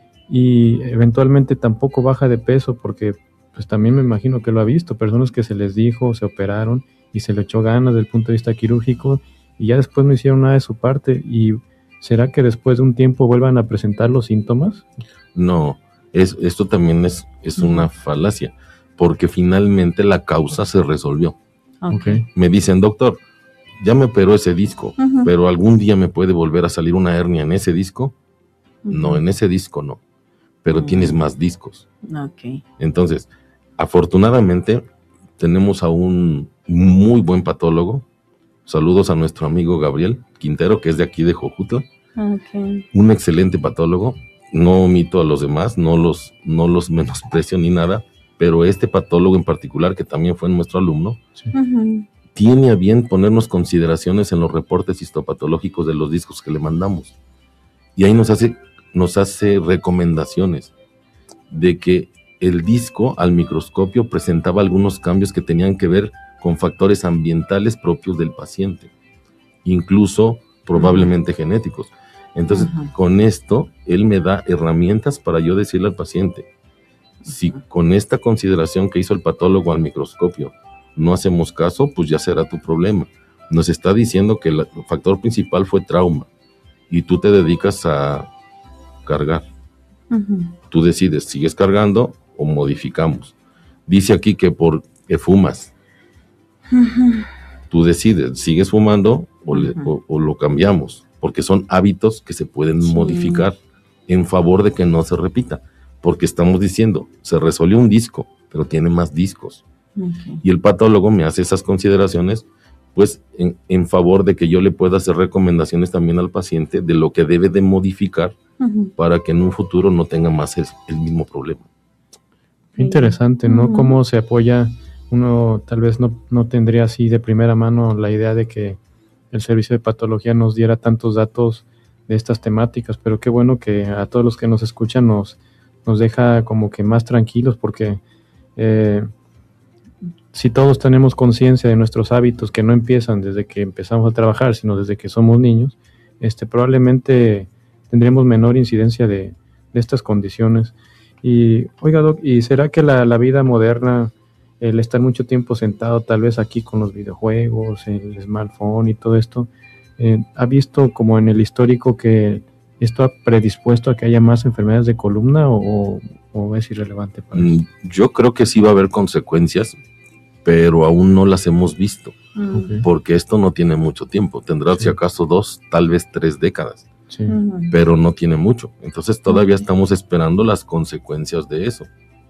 y eventualmente tampoco baja de peso porque pues también me imagino que lo ha visto, personas que se les dijo, se operaron y se le echó ganas desde el punto de vista quirúrgico y ya después no hicieron nada de su parte. ¿Y será que después de un tiempo vuelvan a presentar los síntomas? No, es, esto también es, es uh-huh. una falacia, porque finalmente la causa se resolvió. Okay. Me dicen, doctor, ya me operó ese disco, uh-huh. pero algún día me puede volver a salir una hernia en ese disco. Uh-huh. No, en ese disco no, pero uh-huh. tienes más discos. Okay. Entonces, afortunadamente, tenemos a un muy buen patólogo. Saludos a nuestro amigo Gabriel Quintero, que es de aquí de Jojutla. Okay. Un excelente patólogo. No omito a los demás, no los, no los menosprecio ni nada, pero este patólogo en particular, que también fue nuestro alumno, sí. uh-huh. tiene a bien ponernos consideraciones en los reportes histopatológicos de los discos que le mandamos. Y ahí nos hace, nos hace recomendaciones de que el disco al microscopio presentaba algunos cambios que tenían que ver con factores ambientales propios del paciente, incluso probablemente uh-huh. genéticos. Entonces, uh-huh. con esto, él me da herramientas para yo decirle al paciente, si con esta consideración que hizo el patólogo al microscopio no hacemos caso, pues ya será tu problema. Nos está diciendo que el factor principal fue trauma y tú te dedicas a cargar. Uh-huh. Tú decides, ¿sigues cargando o modificamos? Dice aquí que porque fumas. Uh-huh. Tú decides, ¿sigues fumando o, le, uh-huh. o, o lo cambiamos? Porque son hábitos que se pueden sí. modificar en favor de que no se repita. Porque estamos diciendo, se resolvió un disco, pero tiene más discos. Okay. Y el patólogo me hace esas consideraciones, pues, en, en favor de que yo le pueda hacer recomendaciones también al paciente de lo que debe de modificar uh-huh. para que en un futuro no tenga más el, el mismo problema. Interesante, ¿no? Uh-huh. Cómo se apoya, uno tal vez no, no tendría así de primera mano la idea de que el servicio de patología nos diera tantos datos de estas temáticas, pero qué bueno que a todos los que nos escuchan nos nos deja como que más tranquilos porque eh, si todos tenemos conciencia de nuestros hábitos que no empiezan desde que empezamos a trabajar, sino desde que somos niños, este, probablemente tendremos menor incidencia de, de estas condiciones. Y, oiga, Doc, ¿y será que la, la vida moderna, el estar mucho tiempo sentado tal vez aquí con los videojuegos, el smartphone y todo esto, eh, ha visto como en el histórico que ¿esto ha predispuesto a que haya más enfermedades de columna o, o es irrelevante para mm, eso? Yo creo que sí va a haber consecuencias, pero aún no las hemos visto, okay. porque esto no tiene mucho tiempo. Tendrá sí. si acaso dos, tal vez tres décadas, sí. pero no tiene mucho. Entonces todavía okay. estamos esperando las consecuencias de eso.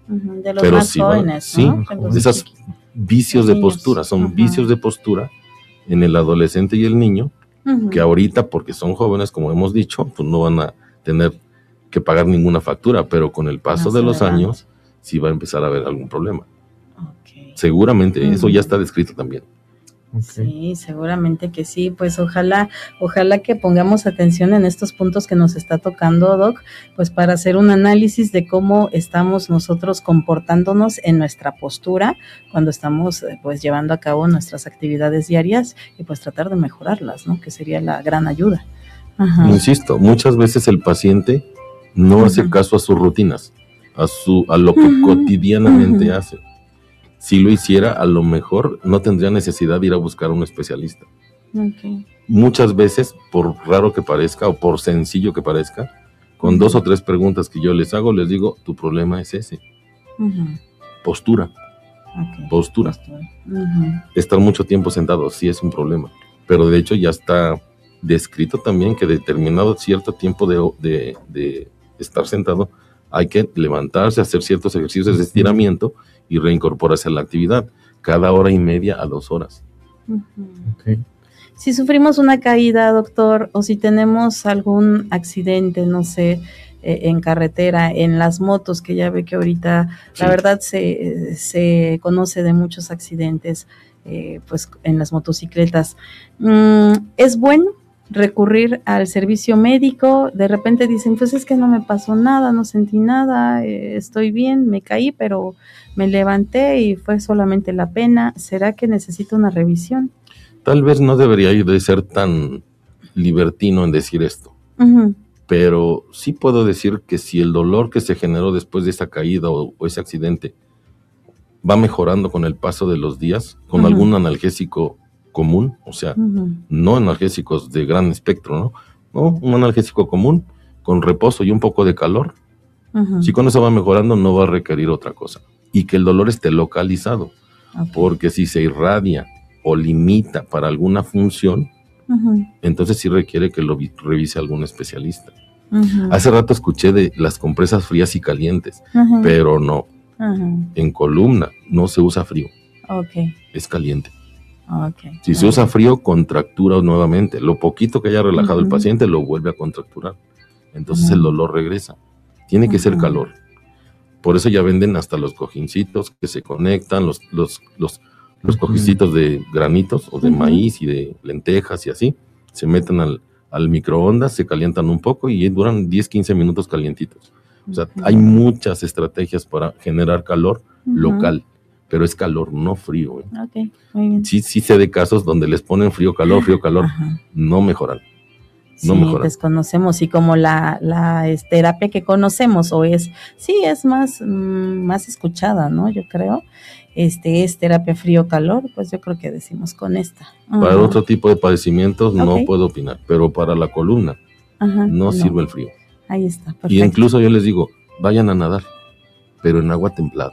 Uh-huh, de los Pero más sí, jóvenes, sí, ¿no? De los esas vicios de niños. postura, son Ajá. vicios de postura en el adolescente y el niño, Uh-huh. que ahorita, porque son jóvenes, como hemos dicho, pues no van a tener que pagar ninguna factura, pero con el paso Más de los adelante. años sí va a empezar a haber algún problema. Okay. Seguramente, Uh-huh. eso ya está descrito también. Okay. Sí, seguramente que sí, pues ojalá, ojalá que pongamos atención en estos puntos que nos está tocando, Doc, pues para hacer un análisis de cómo estamos nosotros comportándonos en nuestra postura cuando estamos eh, pues llevando a cabo nuestras actividades diarias y pues tratar de mejorarlas, ¿no? Que sería la gran ayuda. Ajá. Insisto, muchas veces el paciente no Ujú. hace caso a sus rutinas, a su a lo que Ujú. cotidianamente Ujú. hace. Si lo hiciera, a lo mejor no tendría necesidad de ir a buscar a un especialista. Okay. Muchas veces, por raro que parezca o por sencillo que parezca, con Ujú. dos o tres preguntas que yo les hago, les digo, tu problema es ese, Ujú. postura, Okay. postura. Ujú. Estar mucho tiempo sentado sí es un problema, pero de hecho ya está descrito también que determinado cierto tiempo de, de, de estar sentado hay que levantarse, hacer ciertos ejercicios de estiramiento y reincorporarse a la actividad, cada hora y media a dos horas. Ujú. Okay. Si sufrimos una caída, doctor, o si tenemos algún accidente, no sé, eh, en carretera, en las motos, que ya ve que ahorita, Sí. la verdad, se, se conoce de muchos accidentes, eh, pues en las motocicletas. Mm, ¿es bueno recurrir al servicio médico? De repente dicen, pues es que no me pasó nada, no sentí nada, eh, estoy bien, me caí, pero me levanté y fue solamente la pena. ¿Será que necesito una revisión? Tal vez no debería ir de ser tan libertino en decir esto, Uh-huh. pero sí puedo decir que si el dolor que se generó después de esa caída o, o ese accidente va mejorando con el paso de los días, con Ujú. algún analgésico común, o sea, Uh-huh. no analgésicos de gran espectro, ¿no? No, un analgésico común, con reposo y un poco de calor. Uh-huh. Si con eso va mejorando, no va a requerir otra cosa. Y que el dolor esté localizado, Okay. porque si se irradia o limita para alguna función, Uh-huh. entonces sí requiere que lo vi- revise algún especialista. Uh-huh. Hace rato escuché de las compresas frías y calientes, Uh-huh. pero no, Uh-huh. en columna no se usa frío, Okay. es caliente. Okay. Si se usa frío, contractura nuevamente. Lo poquito que haya relajado el Ujú. paciente lo vuelve a contracturar. Entonces Ujú. el dolor regresa. Tiene que ser Ujú. calor. Por eso ya venden hasta los cojincitos que se conectan, los, los, los, los Ujú. cojincitos de granitos o de Ujú. maíz y de lentejas y así. Se meten al, al microondas, se calientan un poco y duran diez, quince minutos calientitos. O sea, Ujú. hay muchas estrategias para generar calor Ujú. local, pero es calor, no frío. ¿eh? Okay, muy bien. Sí, sí sé de casos donde les ponen frío, calor, frío, calor, Ajá. no mejoran. Sí, No mejoran. desconocemos y como la, la es, terapia que conocemos o es, sí, es más, mm, más escuchada, ¿no? Yo creo, este es terapia frío-calor, pues yo creo que decimos con esta. Para Ajá. otro tipo de padecimientos no Ok. puedo opinar, pero para la columna Ajá, no, sirve el frío. Ahí está, perfecto. Y incluso yo les digo, vayan a nadar, pero en agua templada,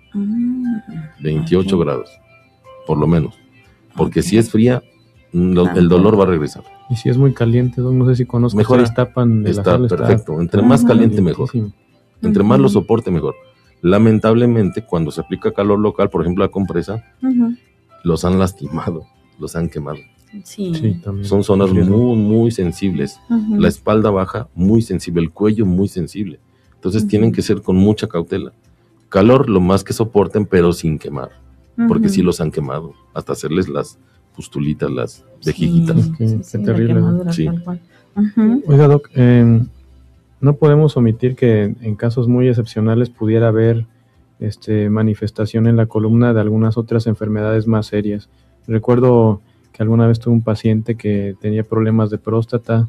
Mm, veintiocho ok. grados, por lo menos. Porque Ok. si es fría, lo- Ah, el dolor ok. va a regresar. Y si es muy caliente, Doc, no sé si conozco, Mejora. ustedes tapan de la Está sala, perfecto. Entre más Ujú. caliente, mejor. calientísimo. Entre más lo Ujú. soporte, mejor. Lamentablemente, cuando se aplica calor local, por ejemplo, la compresa, Ujú. los han lastimado, los han quemado. Sí. Sí, también. Son zonas Sí, ¿no? muy, muy sensibles. Ujú. La espalda baja, muy sensible. El cuello, muy sensible. Entonces Ujú. tienen que ser con mucha cautela. Calor, lo más que soporten, pero sin quemar. Porque Ujú. sí los han quemado. Hasta hacerles las pustulitas, las vejijitas. Sí, Qué- sí, qué sí, la terrible, ¿no? quemadura Sí. tal cual. Ujú. Oiga, Doc, eh, no podemos omitir que en casos muy excepcionales pudiera haber este, manifestación en la columna de algunas otras enfermedades más serias. Recuerdo que alguna vez tuve un paciente que tenía problemas de próstata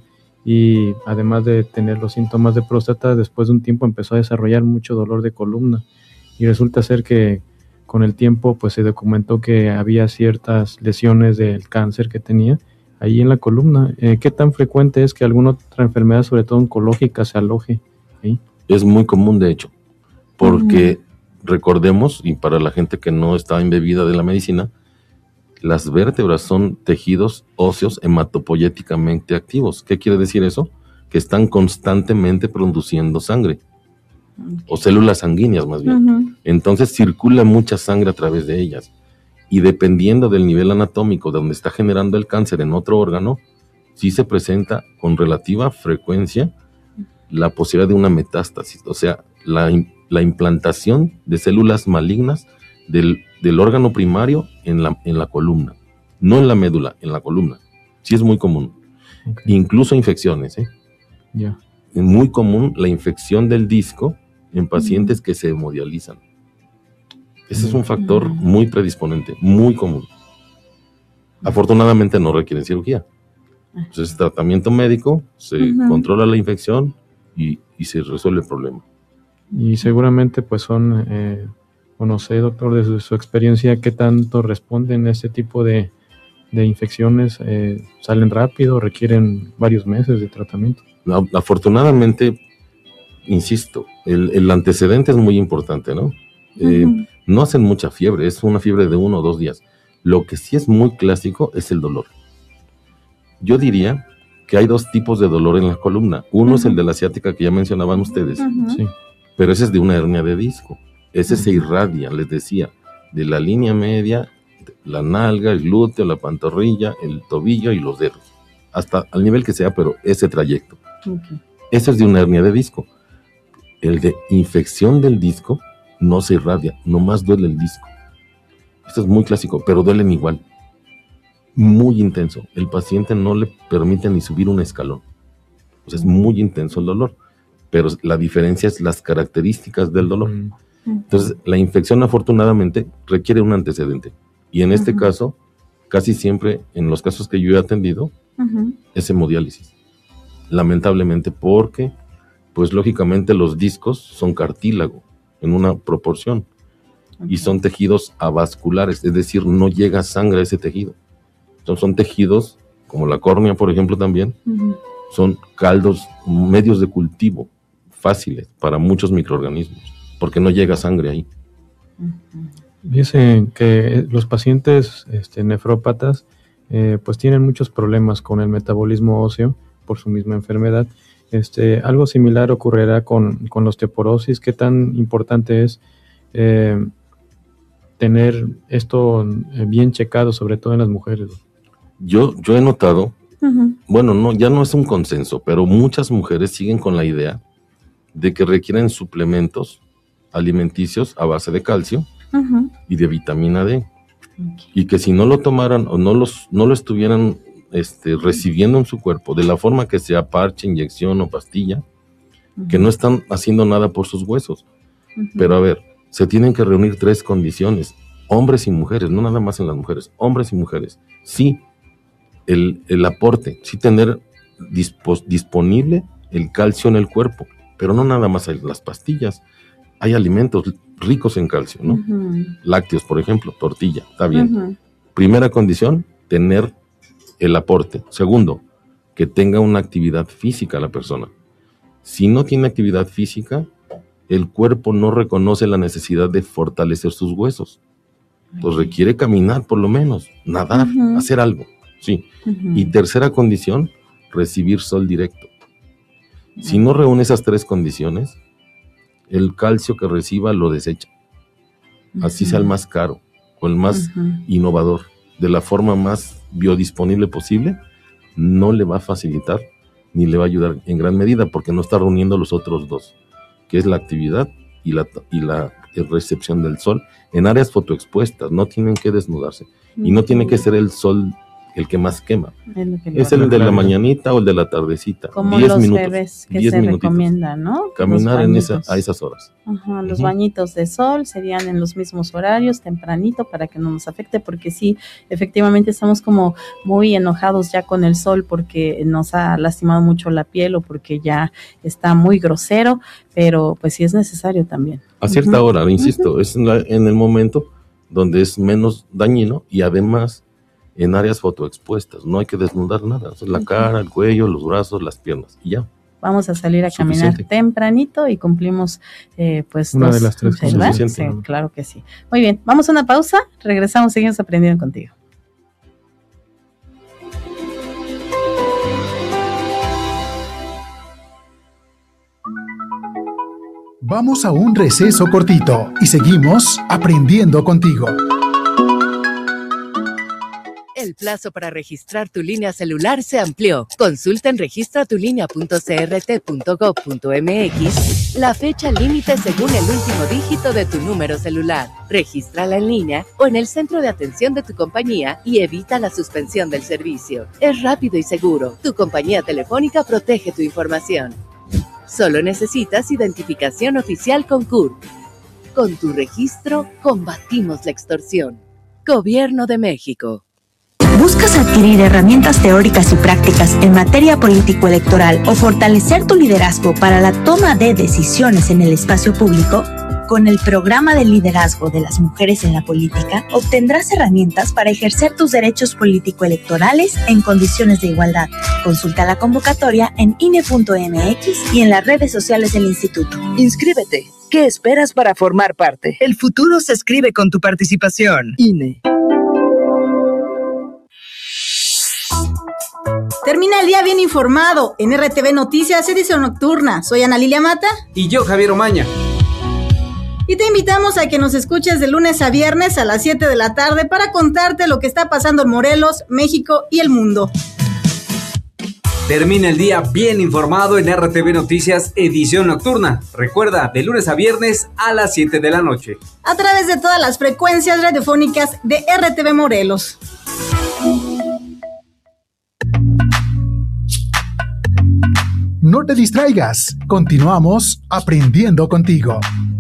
y además de tener los síntomas de próstata, después de un tiempo empezó a desarrollar mucho dolor de columna y resulta ser que con el tiempo pues se documentó que había ciertas lesiones del cáncer que tenía ahí en la columna. Eh, ¿Qué tan frecuente es que alguna otra enfermedad, sobre todo oncológica, se aloje ahí? Es muy común, de hecho. Porque recordemos, y para la gente que no está embebida de la medicina, las vértebras son tejidos óseos hematopoyéticamente activos. ¿Qué quiere decir eso? Que están constantemente produciendo sangre, o células sanguíneas más bien. Ujú. Entonces circula mucha sangre a través de ellas. Y dependiendo del nivel anatómico de donde está generando el cáncer en otro órgano, sí se presenta con relativa frecuencia la posibilidad de una metástasis, o sea, la, la implantación de células malignas del, del órgano primario en la, en la columna, no en la médula, en la columna. Sí es muy común. Okay. Incluso infecciones, ¿eh? Yeah. Es muy común la infección del disco en pacientes mm. que se hemodializan. Ese mm. es un factor muy predisponente, muy común. Afortunadamente no requieren cirugía. Entonces, tratamiento médico, se uh-huh. controla la infección y, y se resuelve el problema. Y seguramente, pues son, eh, o no sé, doctor, desde su experiencia, ¿qué tanto responden a este tipo de, de infecciones? Eh, ¿Salen rápido? ¿Requieren varios meses de tratamiento? Afortunadamente, insisto, el, el antecedente es muy importante, ¿no? Eh, uh-huh. No hacen mucha fiebre, es una fiebre de uno o dos días. Lo que sí es muy clásico es el dolor. Yo diría que hay dos tipos de dolor en la columna. Uno uh-huh. es el de la ciática que ya mencionaban ustedes, uh-huh. sí. pero ese es de una hernia de disco. Ese uh-huh. se irradia, les decía, de la línea media, la nalga, el glúteo, la pantorrilla, el tobillo y los dedos. Hasta al nivel que sea, pero ese trayecto. Okay. Ese es de una hernia de disco. El de infección del disco no se irradia, nomás duele el disco. Esto es muy clásico, pero duelen igual. Muy intenso. El paciente no le permite ni subir un escalón. O sea, es muy intenso el dolor. Pero la diferencia es las características del dolor. Entonces, la infección afortunadamente requiere un antecedente. Y en este uh-huh. caso, casi siempre, en los casos que yo he atendido, uh-huh. es hemodiálisis. Lamentablemente, porque, pues lógicamente los discos son cartílago en una proporción. Okay. Y son tejidos avasculares, es decir, no llega sangre a ese tejido. Entonces son tejidos, como la córnea, por ejemplo, también, uh-huh. son caldos, medios de cultivo fáciles para muchos microorganismos, porque no llega sangre ahí. Uh-huh. Dicen que los pacientes este, nefrópatas eh, pues tienen muchos problemas con el metabolismo óseo por su misma enfermedad. Este, algo similar ocurrirá con, con la osteoporosis. ¿Qué tan importante es eh, tener esto bien checado, sobre todo en las mujeres? Yo, yo he notado, uh-huh. bueno, no, ya no es un consenso, pero muchas mujeres siguen con la idea de que requieren suplementos alimenticios a base de calcio uh-huh. y de vitamina D. Okay. Y que si no lo tomaran o no, los, no lo estuvieran este, recibiendo en su cuerpo, de la forma que sea parche, inyección o pastilla, uh-huh. que no están haciendo nada por sus huesos. Uh-huh. Pero a ver, se tienen que reunir tres condiciones, hombres y mujeres, no nada más en las mujeres, hombres y mujeres. Sí, el, el aporte, sí tener dispos, disponible el calcio en el cuerpo, pero no nada más hay las pastillas. Hay alimentos ricos en calcio, ¿no? Uh-huh. Lácteos, por ejemplo, tortilla, está bien. Uh-huh. Primera condición, tener el aporte. Segundo, que tenga una actividad física la persona. Si no tiene actividad física, el cuerpo no reconoce la necesidad de fortalecer sus huesos. Pues requiere caminar por lo menos, nadar, uh-huh. hacer algo. Sí. Uh-huh. Y tercera condición, recibir sol directo. Uh-huh. Si no reúne esas tres condiciones, el calcio que reciba lo desecha. Uh-huh. Así sea el más caro o el más uh-huh. innovador, de la forma más biodisponible posible, no le va a facilitar ni le va a ayudar en gran medida porque no está reuniendo los otros dos, que es la actividad y la, y la recepción del sol en áreas fotoexpuestas. No tienen que desnudarse uh-huh. y no tiene que ser el sol el que más quema. Es, es el de la mañanita o el de la tardecita. Como los minutos, bebés que se recomienda, ¿no? Caminar en esa, a esas horas. Ajá, los uh-huh. bañitos de sol serían en los mismos horarios, tempranito, para que no nos afecte, porque sí, efectivamente estamos como muy enojados ya con el sol porque nos ha lastimado mucho la piel o porque ya está muy grosero, pero pues sí es necesario también. A cierta uh-huh. hora, insisto, uh-huh. es en, la, en el momento donde es menos dañino y además en áreas fotoexpuestas, no hay que desnudar nada, o sea, la cara, el cuello, los brazos, las piernas, y ya. Vamos a salir a Suficiente. Caminar tempranito y cumplimos eh, pues una dos, de las tres cosas. Sí, claro que sí. Muy bien, vamos a una pausa, regresamos, seguimos aprendiendo contigo. Vamos a un receso cortito y seguimos aprendiendo contigo. El plazo para registrar tu línea celular se amplió. Consulta en registra tu línea punto c r t punto gov punto m x la fecha límite según el último dígito de tu número celular. Regístrala en línea o en el centro de atención de tu compañía y evita la suspensión del servicio. Es rápido y seguro. Tu compañía telefónica protege tu información. Solo necesitas identificación oficial con C U R. Con tu registro, combatimos la extorsión. Gobierno de México. ¿Buscas adquirir herramientas teóricas y prácticas en materia político-electoral o fortalecer tu liderazgo para la toma de decisiones en el espacio público? Con el programa de liderazgo de las mujeres en la política, obtendrás herramientas para ejercer tus derechos político-electorales en condiciones de igualdad. Consulta la convocatoria en I N E punto M X y en las redes sociales del instituto. Inscríbete. ¿Qué esperas para formar parte? El futuro se escribe con tu participación. I N E. Termina el día bien informado en R T V Noticias, edición nocturna. Soy Ana Lilia Mata. Y yo, Javier Omaña. Y te invitamos a que nos escuches de lunes a viernes a las siete de la tarde para contarte lo que está pasando en Morelos, México y el mundo. Termina el día bien informado en R T V Noticias, edición nocturna. Recuerda, de lunes a viernes a las siete de la noche. A través de todas las frecuencias radiofónicas de R T V Morelos. No te distraigas, continuamos aprendiendo contigo.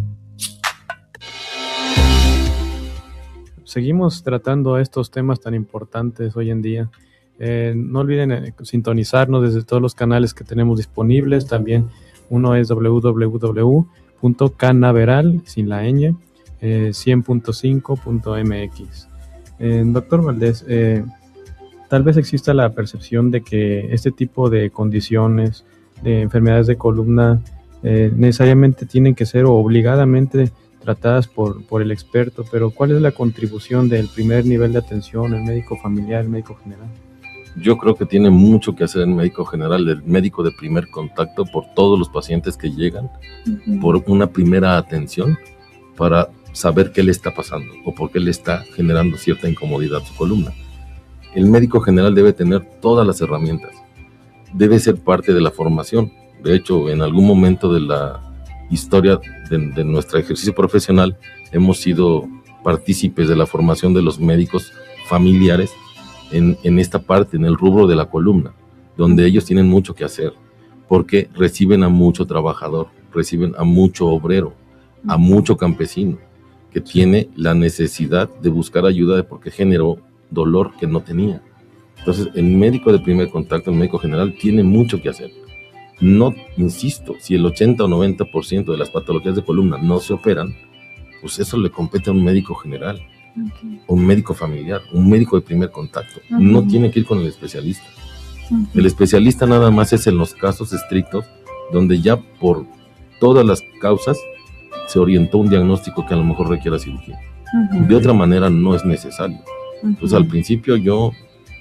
Seguimos tratando estos temas tan importantes hoy en día. Eh, no olviden eh, sintonizarnos desde todos los canales que tenemos disponibles. También uno es doble u doble u doble u punto canaveral, sin la ñ, eh, cien punto cinco punto m x. Eh, doctor Valdés, eh, tal vez exista la percepción de que este tipo de condiciones, de enfermedades de columna, eh, necesariamente tienen que ser o obligadamente tratadas por, por el experto, pero ¿cuál es la contribución del primer nivel de atención, el médico familiar, el médico general? Yo creo que tiene mucho que hacer el médico general, el médico de primer contacto, por todos los pacientes que llegan, uh-huh. por una primera atención para saber qué le está pasando o por qué le está generando cierta incomodidad a su columna. El médico general debe tener todas las herramientas, debe ser parte de la formación. De hecho, en algún momento de la historia de, de nuestro ejercicio profesional hemos sido partícipes de la formación de los médicos familiares en, en esta parte, en el rubro de la columna, donde ellos tienen mucho que hacer, porque reciben a mucho trabajador, reciben a mucho obrero, a mucho campesino, que tiene la necesidad de buscar ayuda porque generó dolor que no tenía. Entonces, el médico de primer contacto, el médico general, tiene mucho que hacer. No, insisto, si el ochenta o noventa por ciento de las patologías de columna no se operan, pues eso le compete a un médico general, okay. un médico familiar, un médico de primer contacto. Uh-huh. No tiene que ir con el especialista. Uh-huh. El especialista nada más es en los casos estrictos, donde ya por todas las causas se orientó un diagnóstico que a lo mejor requiera cirugía. Uh-huh. De otra manera no es necesario. Uh-huh. Entonces, al principio yo...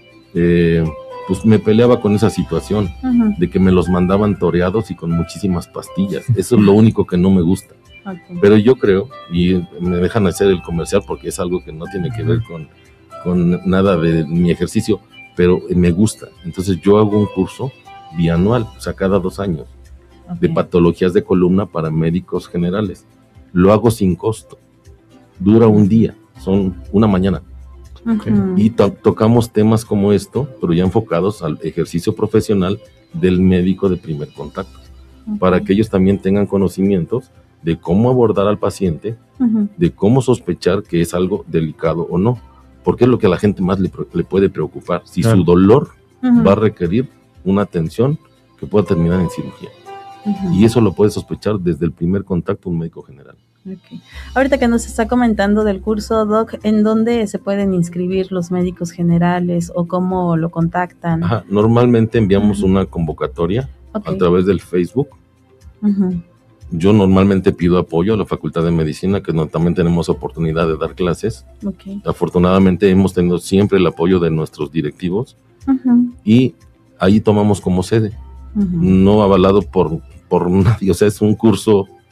Eh, pues me peleaba con esa situación uh-huh. de que me los mandaban toreados y con muchísimas pastillas. Eso es lo único que no me gusta. Okay. Pero yo creo, y me dejan hacer el comercial porque es algo que no tiene que ver con, con nada de mi ejercicio, pero me gusta. Entonces yo hago un curso bianual, o sea, cada dos años, okay. de patologías de columna para médicos generales. Lo hago sin costo. Dura un día, son una mañana. Uh-huh. Y to- tocamos temas como esto, pero ya enfocados al ejercicio profesional del médico de primer contacto, uh-huh. para que ellos también tengan conocimientos de cómo abordar al paciente, uh-huh. de cómo sospechar que es algo delicado o no, porque es lo que a la gente más le, le puede preocupar, si claro. su dolor uh-huh. va a requerir una atención que pueda terminar en cirugía. Uh-huh. Y eso lo puede sospechar desde el primer contacto un médico general. Okay. Ahorita que nos está comentando del curso, Doc, ¿en dónde se pueden inscribir los médicos generales o cómo lo contactan? Ajá, normalmente enviamos uh-huh. una convocatoria okay. a través del Facebook. Uh-huh. Yo normalmente pido apoyo a la Facultad de Medicina, que no, también tenemos oportunidad de dar clases. Okay. Afortunadamente hemos tenido siempre el apoyo de nuestros directivos uh-huh. y ahí tomamos como sede, uh-huh. no avalado por, por nadie, o sea, es un curso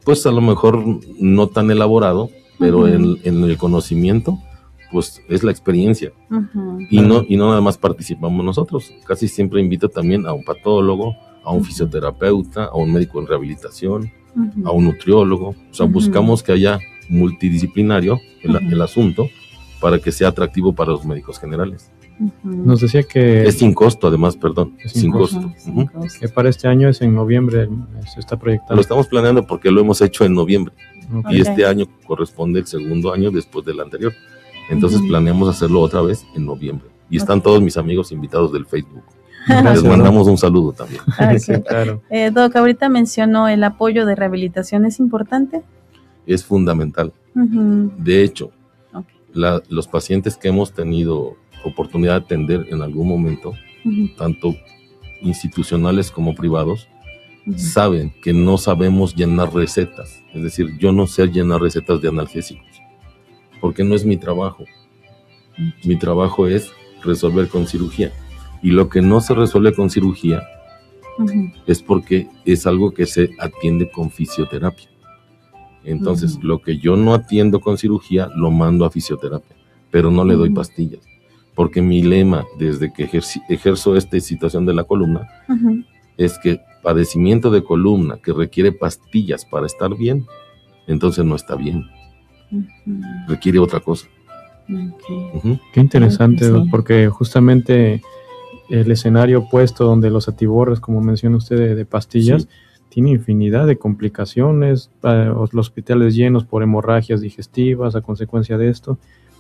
Pues a lo mejor no tan elaborado, pero uh-huh. en, en el conocimiento, pues es la experiencia. Uh-huh. Y no y no nada más participamos nosotros. Casi siempre invito también a un patólogo, a un uh-huh. fisioterapeuta, a un médico en rehabilitación, uh-huh. a un nutriólogo. O sea, uh-huh. buscamos que haya multidisciplinario el, uh-huh. el asunto para que sea atractivo para los médicos generales. Uh-huh. Nos decía que... Es sin costo, además, perdón. Es sin, sin costo. costo. Sin uh-huh. costo. Que para este año es en noviembre, se está proyectando. Lo estamos planeando porque lo hemos hecho en noviembre. Okay. Y este año corresponde el segundo año después del anterior. Entonces uh-huh. planeamos hacerlo otra vez en noviembre. Y están okay. todos mis amigos invitados del Facebook. Les mandamos un saludo también. Okay. Sí, claro. eh, Doc, ahorita mencionó el apoyo de rehabilitación, ¿es importante? Es fundamental. Uh-huh. De hecho, okay. la, los pacientes que hemos tenido oportunidad de atender en algún momento, uh-huh. tanto institucionales como privados, uh-huh. saben que no sabemos llenar recetas. Es decir, yo no sé llenar recetas de analgésicos, porque no es mi trabajo. Uh-huh. Mi trabajo es resolver con cirugía. Y lo que no se resuelve con cirugía uh-huh. es porque es algo que se atiende con fisioterapia. Entonces, uh-huh. lo que yo no atiendo con cirugía, lo mando a fisioterapia, pero no le doy uh-huh. pastillas. Porque mi lema, desde que ejerci- ejerzo esta situación de la columna, uh-huh. es que padecimiento de columna que requiere pastillas para estar bien, entonces no está bien. Uh-huh. Requiere otra cosa. Okay. Uh-huh. Qué interesante, okay, sí. porque justamente el escenario opuesto donde los atiborres, como menciona usted, de, de pastillas, sí. tiene infinidad de complicaciones, eh, los hospitales llenos por hemorragias digestivas a consecuencia de esto,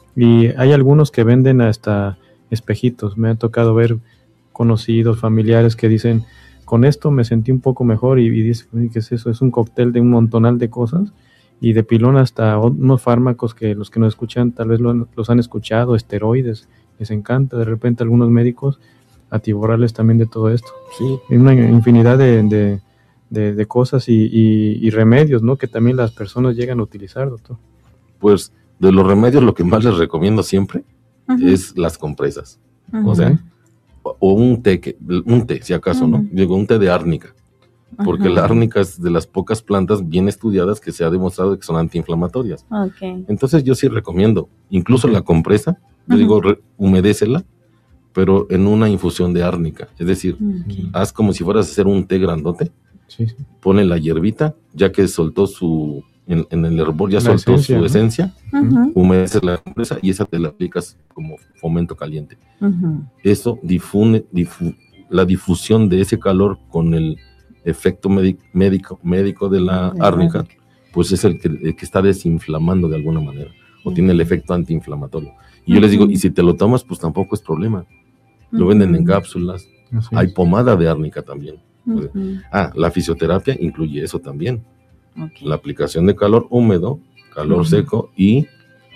y hay algunos que venden hasta espejitos. Me ha tocado ver conocidos, familiares que dicen, con esto me sentí un poco mejor, y, y dicen, ¿qué es eso? Es un cóctel de un montonal de cosas, y de pilón hasta unos fármacos que los que nos escuchan tal vez lo, los han escuchado, esteroides, les encanta de repente a algunos médicos atiborrarles también de todo esto. Sí. Hay una infinidad de, de, de, de cosas y, y, y remedios, ¿no?, que también las personas llegan a utilizar, doctor. Pues de los remedios lo que más les recomiendo siempre uh-huh. es las compresas. Uh-huh. O sea, o, o un té, que, un té si acaso, uh-huh. ¿no? Digo, un té de árnica. Porque uh-huh. la árnica es de las pocas plantas bien estudiadas que se ha demostrado que son antiinflamatorias. Okay. Entonces yo sí recomiendo, incluso la compresa, yo uh-huh. digo, re, humedécela, pero en una infusión de árnica. Es decir, uh-huh. haz como si fueras a hacer un té grandote, sí, sí. pone la hierbita, ya que soltó su, en, en el hervor ya la soltó esencia, su ¿no? esencia, uh-huh. humedeces la compresa y esa te la aplicas como fomento caliente. Uh-huh. Eso difunde, difu, la difusión de ese calor con el efecto médico médico de la uh-huh. árnica, pues es el que, el que está desinflamando de alguna manera, o uh-huh. tiene el efecto antiinflamatorio. Y uh-huh. yo les digo, y si te lo tomas, pues tampoco es problema. Lo uh-huh. venden en cápsulas. Así Hay es. pomada de árnica también. Uh-huh. Ah, la fisioterapia incluye eso también. Okay. La aplicación de calor húmedo, calor uh-huh. seco y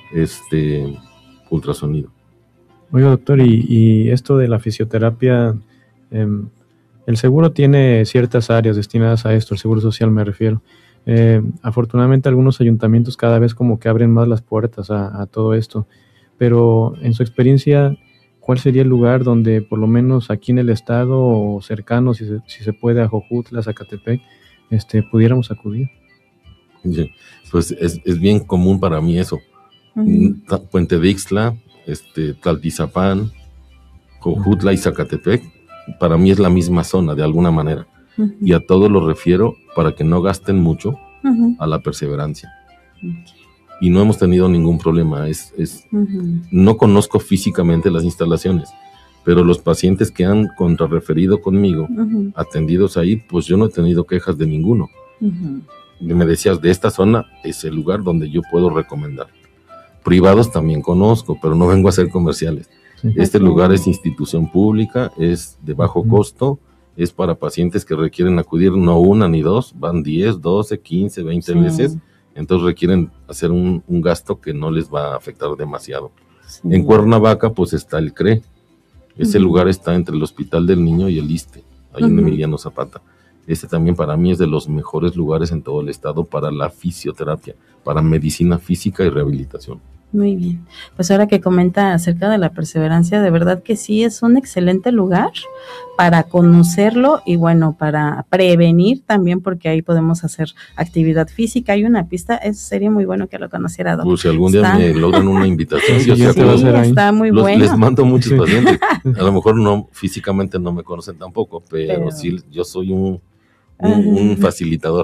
este ultrasonido. Oiga, doctor, y, y esto de la fisioterapia, eh, el seguro tiene ciertas áreas destinadas a esto, el seguro social me refiero. Eh, afortunadamente algunos ayuntamientos cada vez como que abren más las puertas a, a todo esto, pero en su experiencia, ¿cuál sería el lugar donde por lo menos aquí en el estado o cercano, si se, si se puede, a Jojutla, Zacatepec, este, pudiéramos acudir? Sí, pues es, es bien común para mí eso. Uh-huh. Puente de Ixtla, este, Tlaltizapán, Jojutla uh-huh. y Zacatepec, para mí es la misma zona de alguna manera. Uh-huh. Y a todos los refiero para que no gasten mucho uh-huh. a la perseverancia. Okay. Y no hemos tenido ningún problema. Es, es, uh-huh. No conozco físicamente las instalaciones, pero los pacientes que han contrarreferido conmigo, uh-huh. atendidos ahí, pues yo no he tenido quejas de ninguno. Uh-huh. Me decías, de esta zona es el lugar donde yo puedo recomendar. Privados también conozco, pero no vengo a hacer comerciales. Sí. Este okay. lugar es institución pública, es de bajo uh-huh. costo, es para pacientes que requieren acudir no una ni dos, van diez, doce, quince, veinte sí. veces, entonces requieren hacer un, un gasto que no les va a afectar demasiado. Sí. En Cuernavaca pues está el C R E, ese uh-huh. lugar está entre el Hospital del Niño y el ISSSTE, ahí uh-huh. en Emiliano Zapata. Este también para mí es de los mejores lugares en todo el estado para la fisioterapia, para medicina física y rehabilitación. Muy bien, pues ahora que comenta acerca de la perseverancia, de verdad que sí es un excelente lugar para conocerlo y bueno, para prevenir también, porque ahí podemos hacer actividad física. Hay una pista, es sería muy bueno que lo conociera, doctor. Pues si algún día está... me logran una invitación, sí, yo sí, está muy los, bueno. Les mando muchos pacientes, a lo mejor no físicamente no me conocen tampoco, pero, pero... sí, yo soy un Un, un facilitador.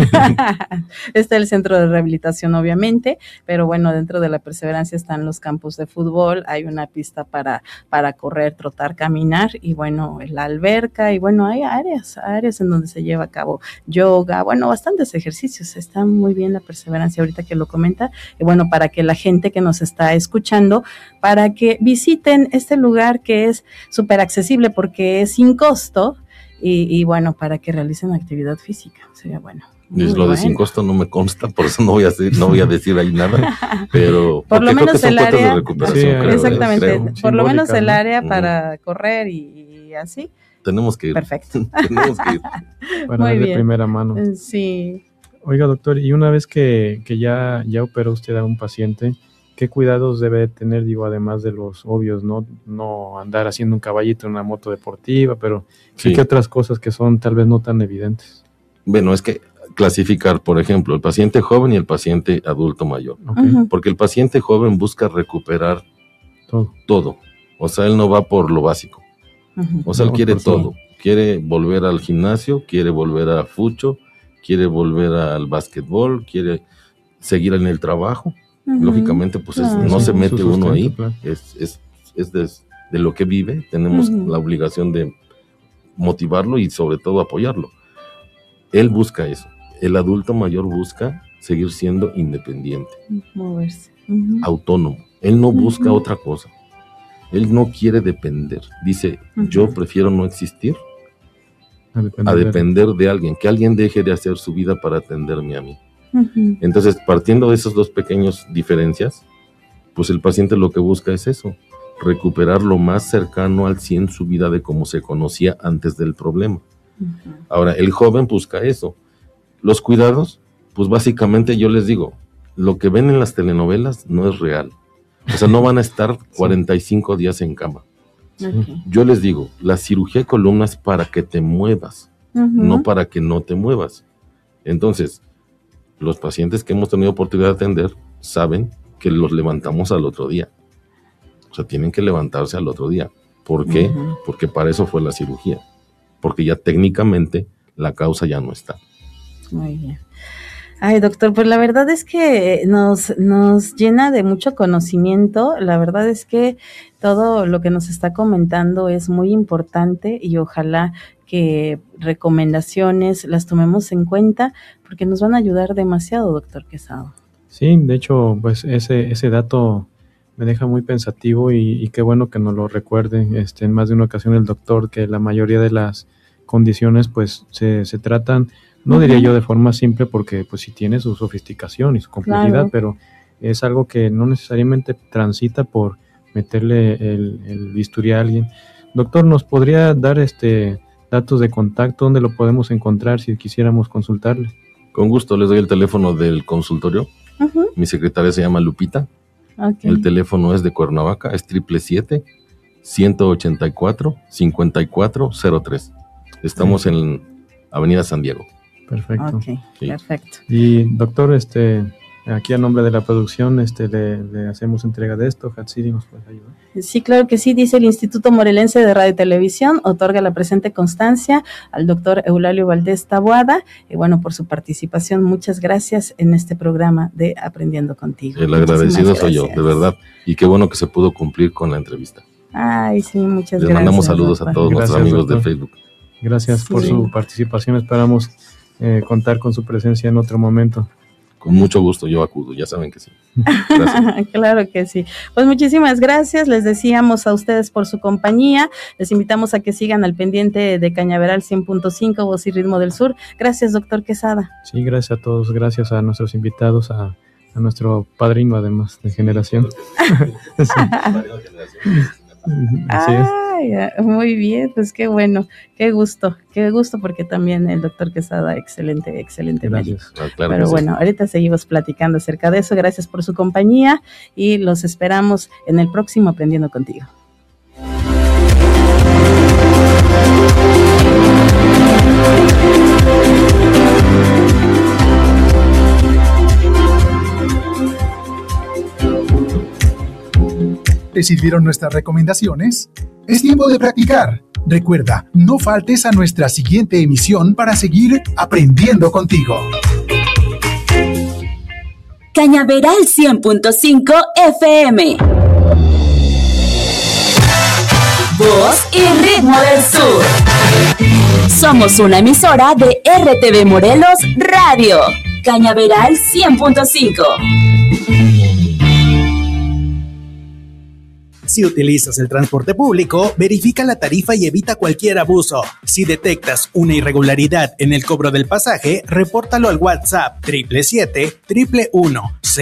Está el centro de rehabilitación, obviamente, pero bueno, dentro de la perseverancia están los campos de fútbol, hay una pista para, para correr, trotar, caminar, y bueno, la alberca, y bueno, hay áreas, áreas en donde se lleva a cabo yoga, bueno, bastantes ejercicios. Está muy bien la perseverancia ahorita que lo comenta, y bueno, para que la gente que nos está escuchando, para que visiten este lugar que es súper accesible porque es sin costo. Y, y bueno, para que realicen actividad física, sería bueno. Muy lo bueno. De sin costo no me consta, por eso no voy a decir, no voy a decir ahí nada, pero por lo menos el área, de recuperación, sí, creo, exactamente, creo. por Simbólica, lo menos el ¿no? área para uh-huh. correr y, y así. Tenemos que ir. Perfecto. Tenemos que ir. Para ver de primera mano. Sí. Oiga, doctor, y una vez que, que ya, ya operó usted a un paciente, ¿qué cuidados debe tener, digo, además de los obvios, no no andar haciendo un caballito en una moto deportiva, pero sí que otras cosas que son tal vez no tan evidentes? Bueno, es que clasificar, por ejemplo, el paciente joven y el paciente adulto mayor, okay. uh-huh. porque el paciente joven busca recuperar todo, todo. O sea, él no va por lo básico, uh-huh. o sea, él no, quiere todo, sí. quiere volver al gimnasio, quiere volver a fucho, quiere volver al básquetbol, quiere seguir en el trabajo. Uh-huh. Lógicamente, pues es, no sí, se mete uno ahí, claro. es, es, es de, de lo que vive, tenemos uh-huh. la obligación de motivarlo y sobre todo apoyarlo. Él busca eso, el adulto mayor busca seguir siendo independiente, moverse, uh-huh. autónomo, él no busca uh-huh. otra cosa, él no quiere depender, dice, uh-huh. yo prefiero no existir a depender, a depender de alguien, que alguien deje de hacer su vida para atenderme a mí. Uh-huh. Entonces, partiendo de esas dos pequeñas diferencias, pues el paciente lo que busca es eso, recuperar lo más cercano al cien su vida de como se conocía antes del problema. Uh-huh. Ahora, el joven busca eso. Los cuidados, pues básicamente yo les digo, lo que ven en las telenovelas no es real. O sea, no van a estar cuarenta y cinco días en cama. Okay. Yo les digo, la cirugía de columna es para que te muevas, uh-huh. no para que no te muevas. Entonces, los pacientes que hemos tenido oportunidad de atender saben que los levantamos al otro día. O sea, tienen que levantarse al otro día. ¿Por qué? Uh-huh. Porque para eso fue la cirugía. Porque ya técnicamente la causa ya no está. Muy bien. Ay, doctor, pues la verdad es que nos, nos llena de mucho conocimiento. La verdad es que todo lo que nos está comentando es muy importante y ojalá que recomendaciones las tomemos en cuenta porque nos van a ayudar demasiado, doctor Quesada. Sí, de hecho, pues ese ese dato me deja muy pensativo y, y qué bueno que nos lo recuerde este, en más de una ocasión el doctor, que la mayoría de las condiciones pues se, se tratan, no uh-huh. diría yo de forma simple porque pues sí tiene su sofisticación y su complejidad, claro. pero es algo que no necesariamente transita por meterle el, el bisturí a alguien. Doctor, ¿nos podría dar este datos de contacto? ¿Dónde lo podemos encontrar si quisiéramos consultarle? Con gusto, les doy el teléfono del consultorio. Uh-huh. Mi secretaria se llama Lupita. Okay. El teléfono es de Cuernavaca, es triple siete, ciento ochenta y cuatro, cincuenta y cuatro cero tres. Estamos okay. en Avenida San Diego. Perfecto. Okay, sí. Perfecto. Y doctor, este, aquí a nombre de la producción, este, le, le hacemos entrega de esto. Hatsiri, ¿nos puede ayudar? Sí, claro que sí. Dice el Instituto Morelense de Radio y Televisión otorga la presente constancia al doctor Eulalio Valdés Taboada y bueno, por su participación, muchas gracias en este programa de Aprendiendo Contigo. El agradecido soy yo, de verdad, y qué bueno que se pudo cumplir con la entrevista. Ay, sí, muchas Les gracias. Les mandamos saludos doctor. a todos gracias, nuestros amigos doctor. de Facebook. Gracias sí. por su participación, esperamos eh, contar con su presencia en otro momento. Con mucho gusto yo acudo, ya saben que sí. Claro que sí. Pues muchísimas gracias, les decíamos a ustedes por su compañía, les invitamos a que sigan al pendiente de Cañaveral cien punto cinco, Voz y Ritmo del Sur. Gracias, doctor Quesada. Sí, gracias a todos, gracias a nuestros invitados, a, a nuestro padrino además de generación. Sí. Así es. Ay, muy bien, pues qué bueno, qué gusto, qué gusto, porque también el doctor Quesada, excelente, excelente médico. Ah, claro. Pero bueno, sí. Ahorita seguimos platicando acerca de eso. Gracias por su compañía y los esperamos en el próximo Aprendiendo Contigo. ¿Te sirvieron nuestras recomendaciones? Es tiempo de practicar. Recuerda, no faltes a nuestra siguiente emisión para seguir aprendiendo contigo. Cañaveral cien punto cinco F M. Voz y ritmo del sur. Somos una emisora de R T V Morelos Radio. Cañaveral cien punto cinco. Si utilizas el transporte público, verifica la tarifa y evita cualquier abuso. Si detectas una irregularidad en el cobro del pasaje, repórtalo al WhatsApp siete siete siete uno uno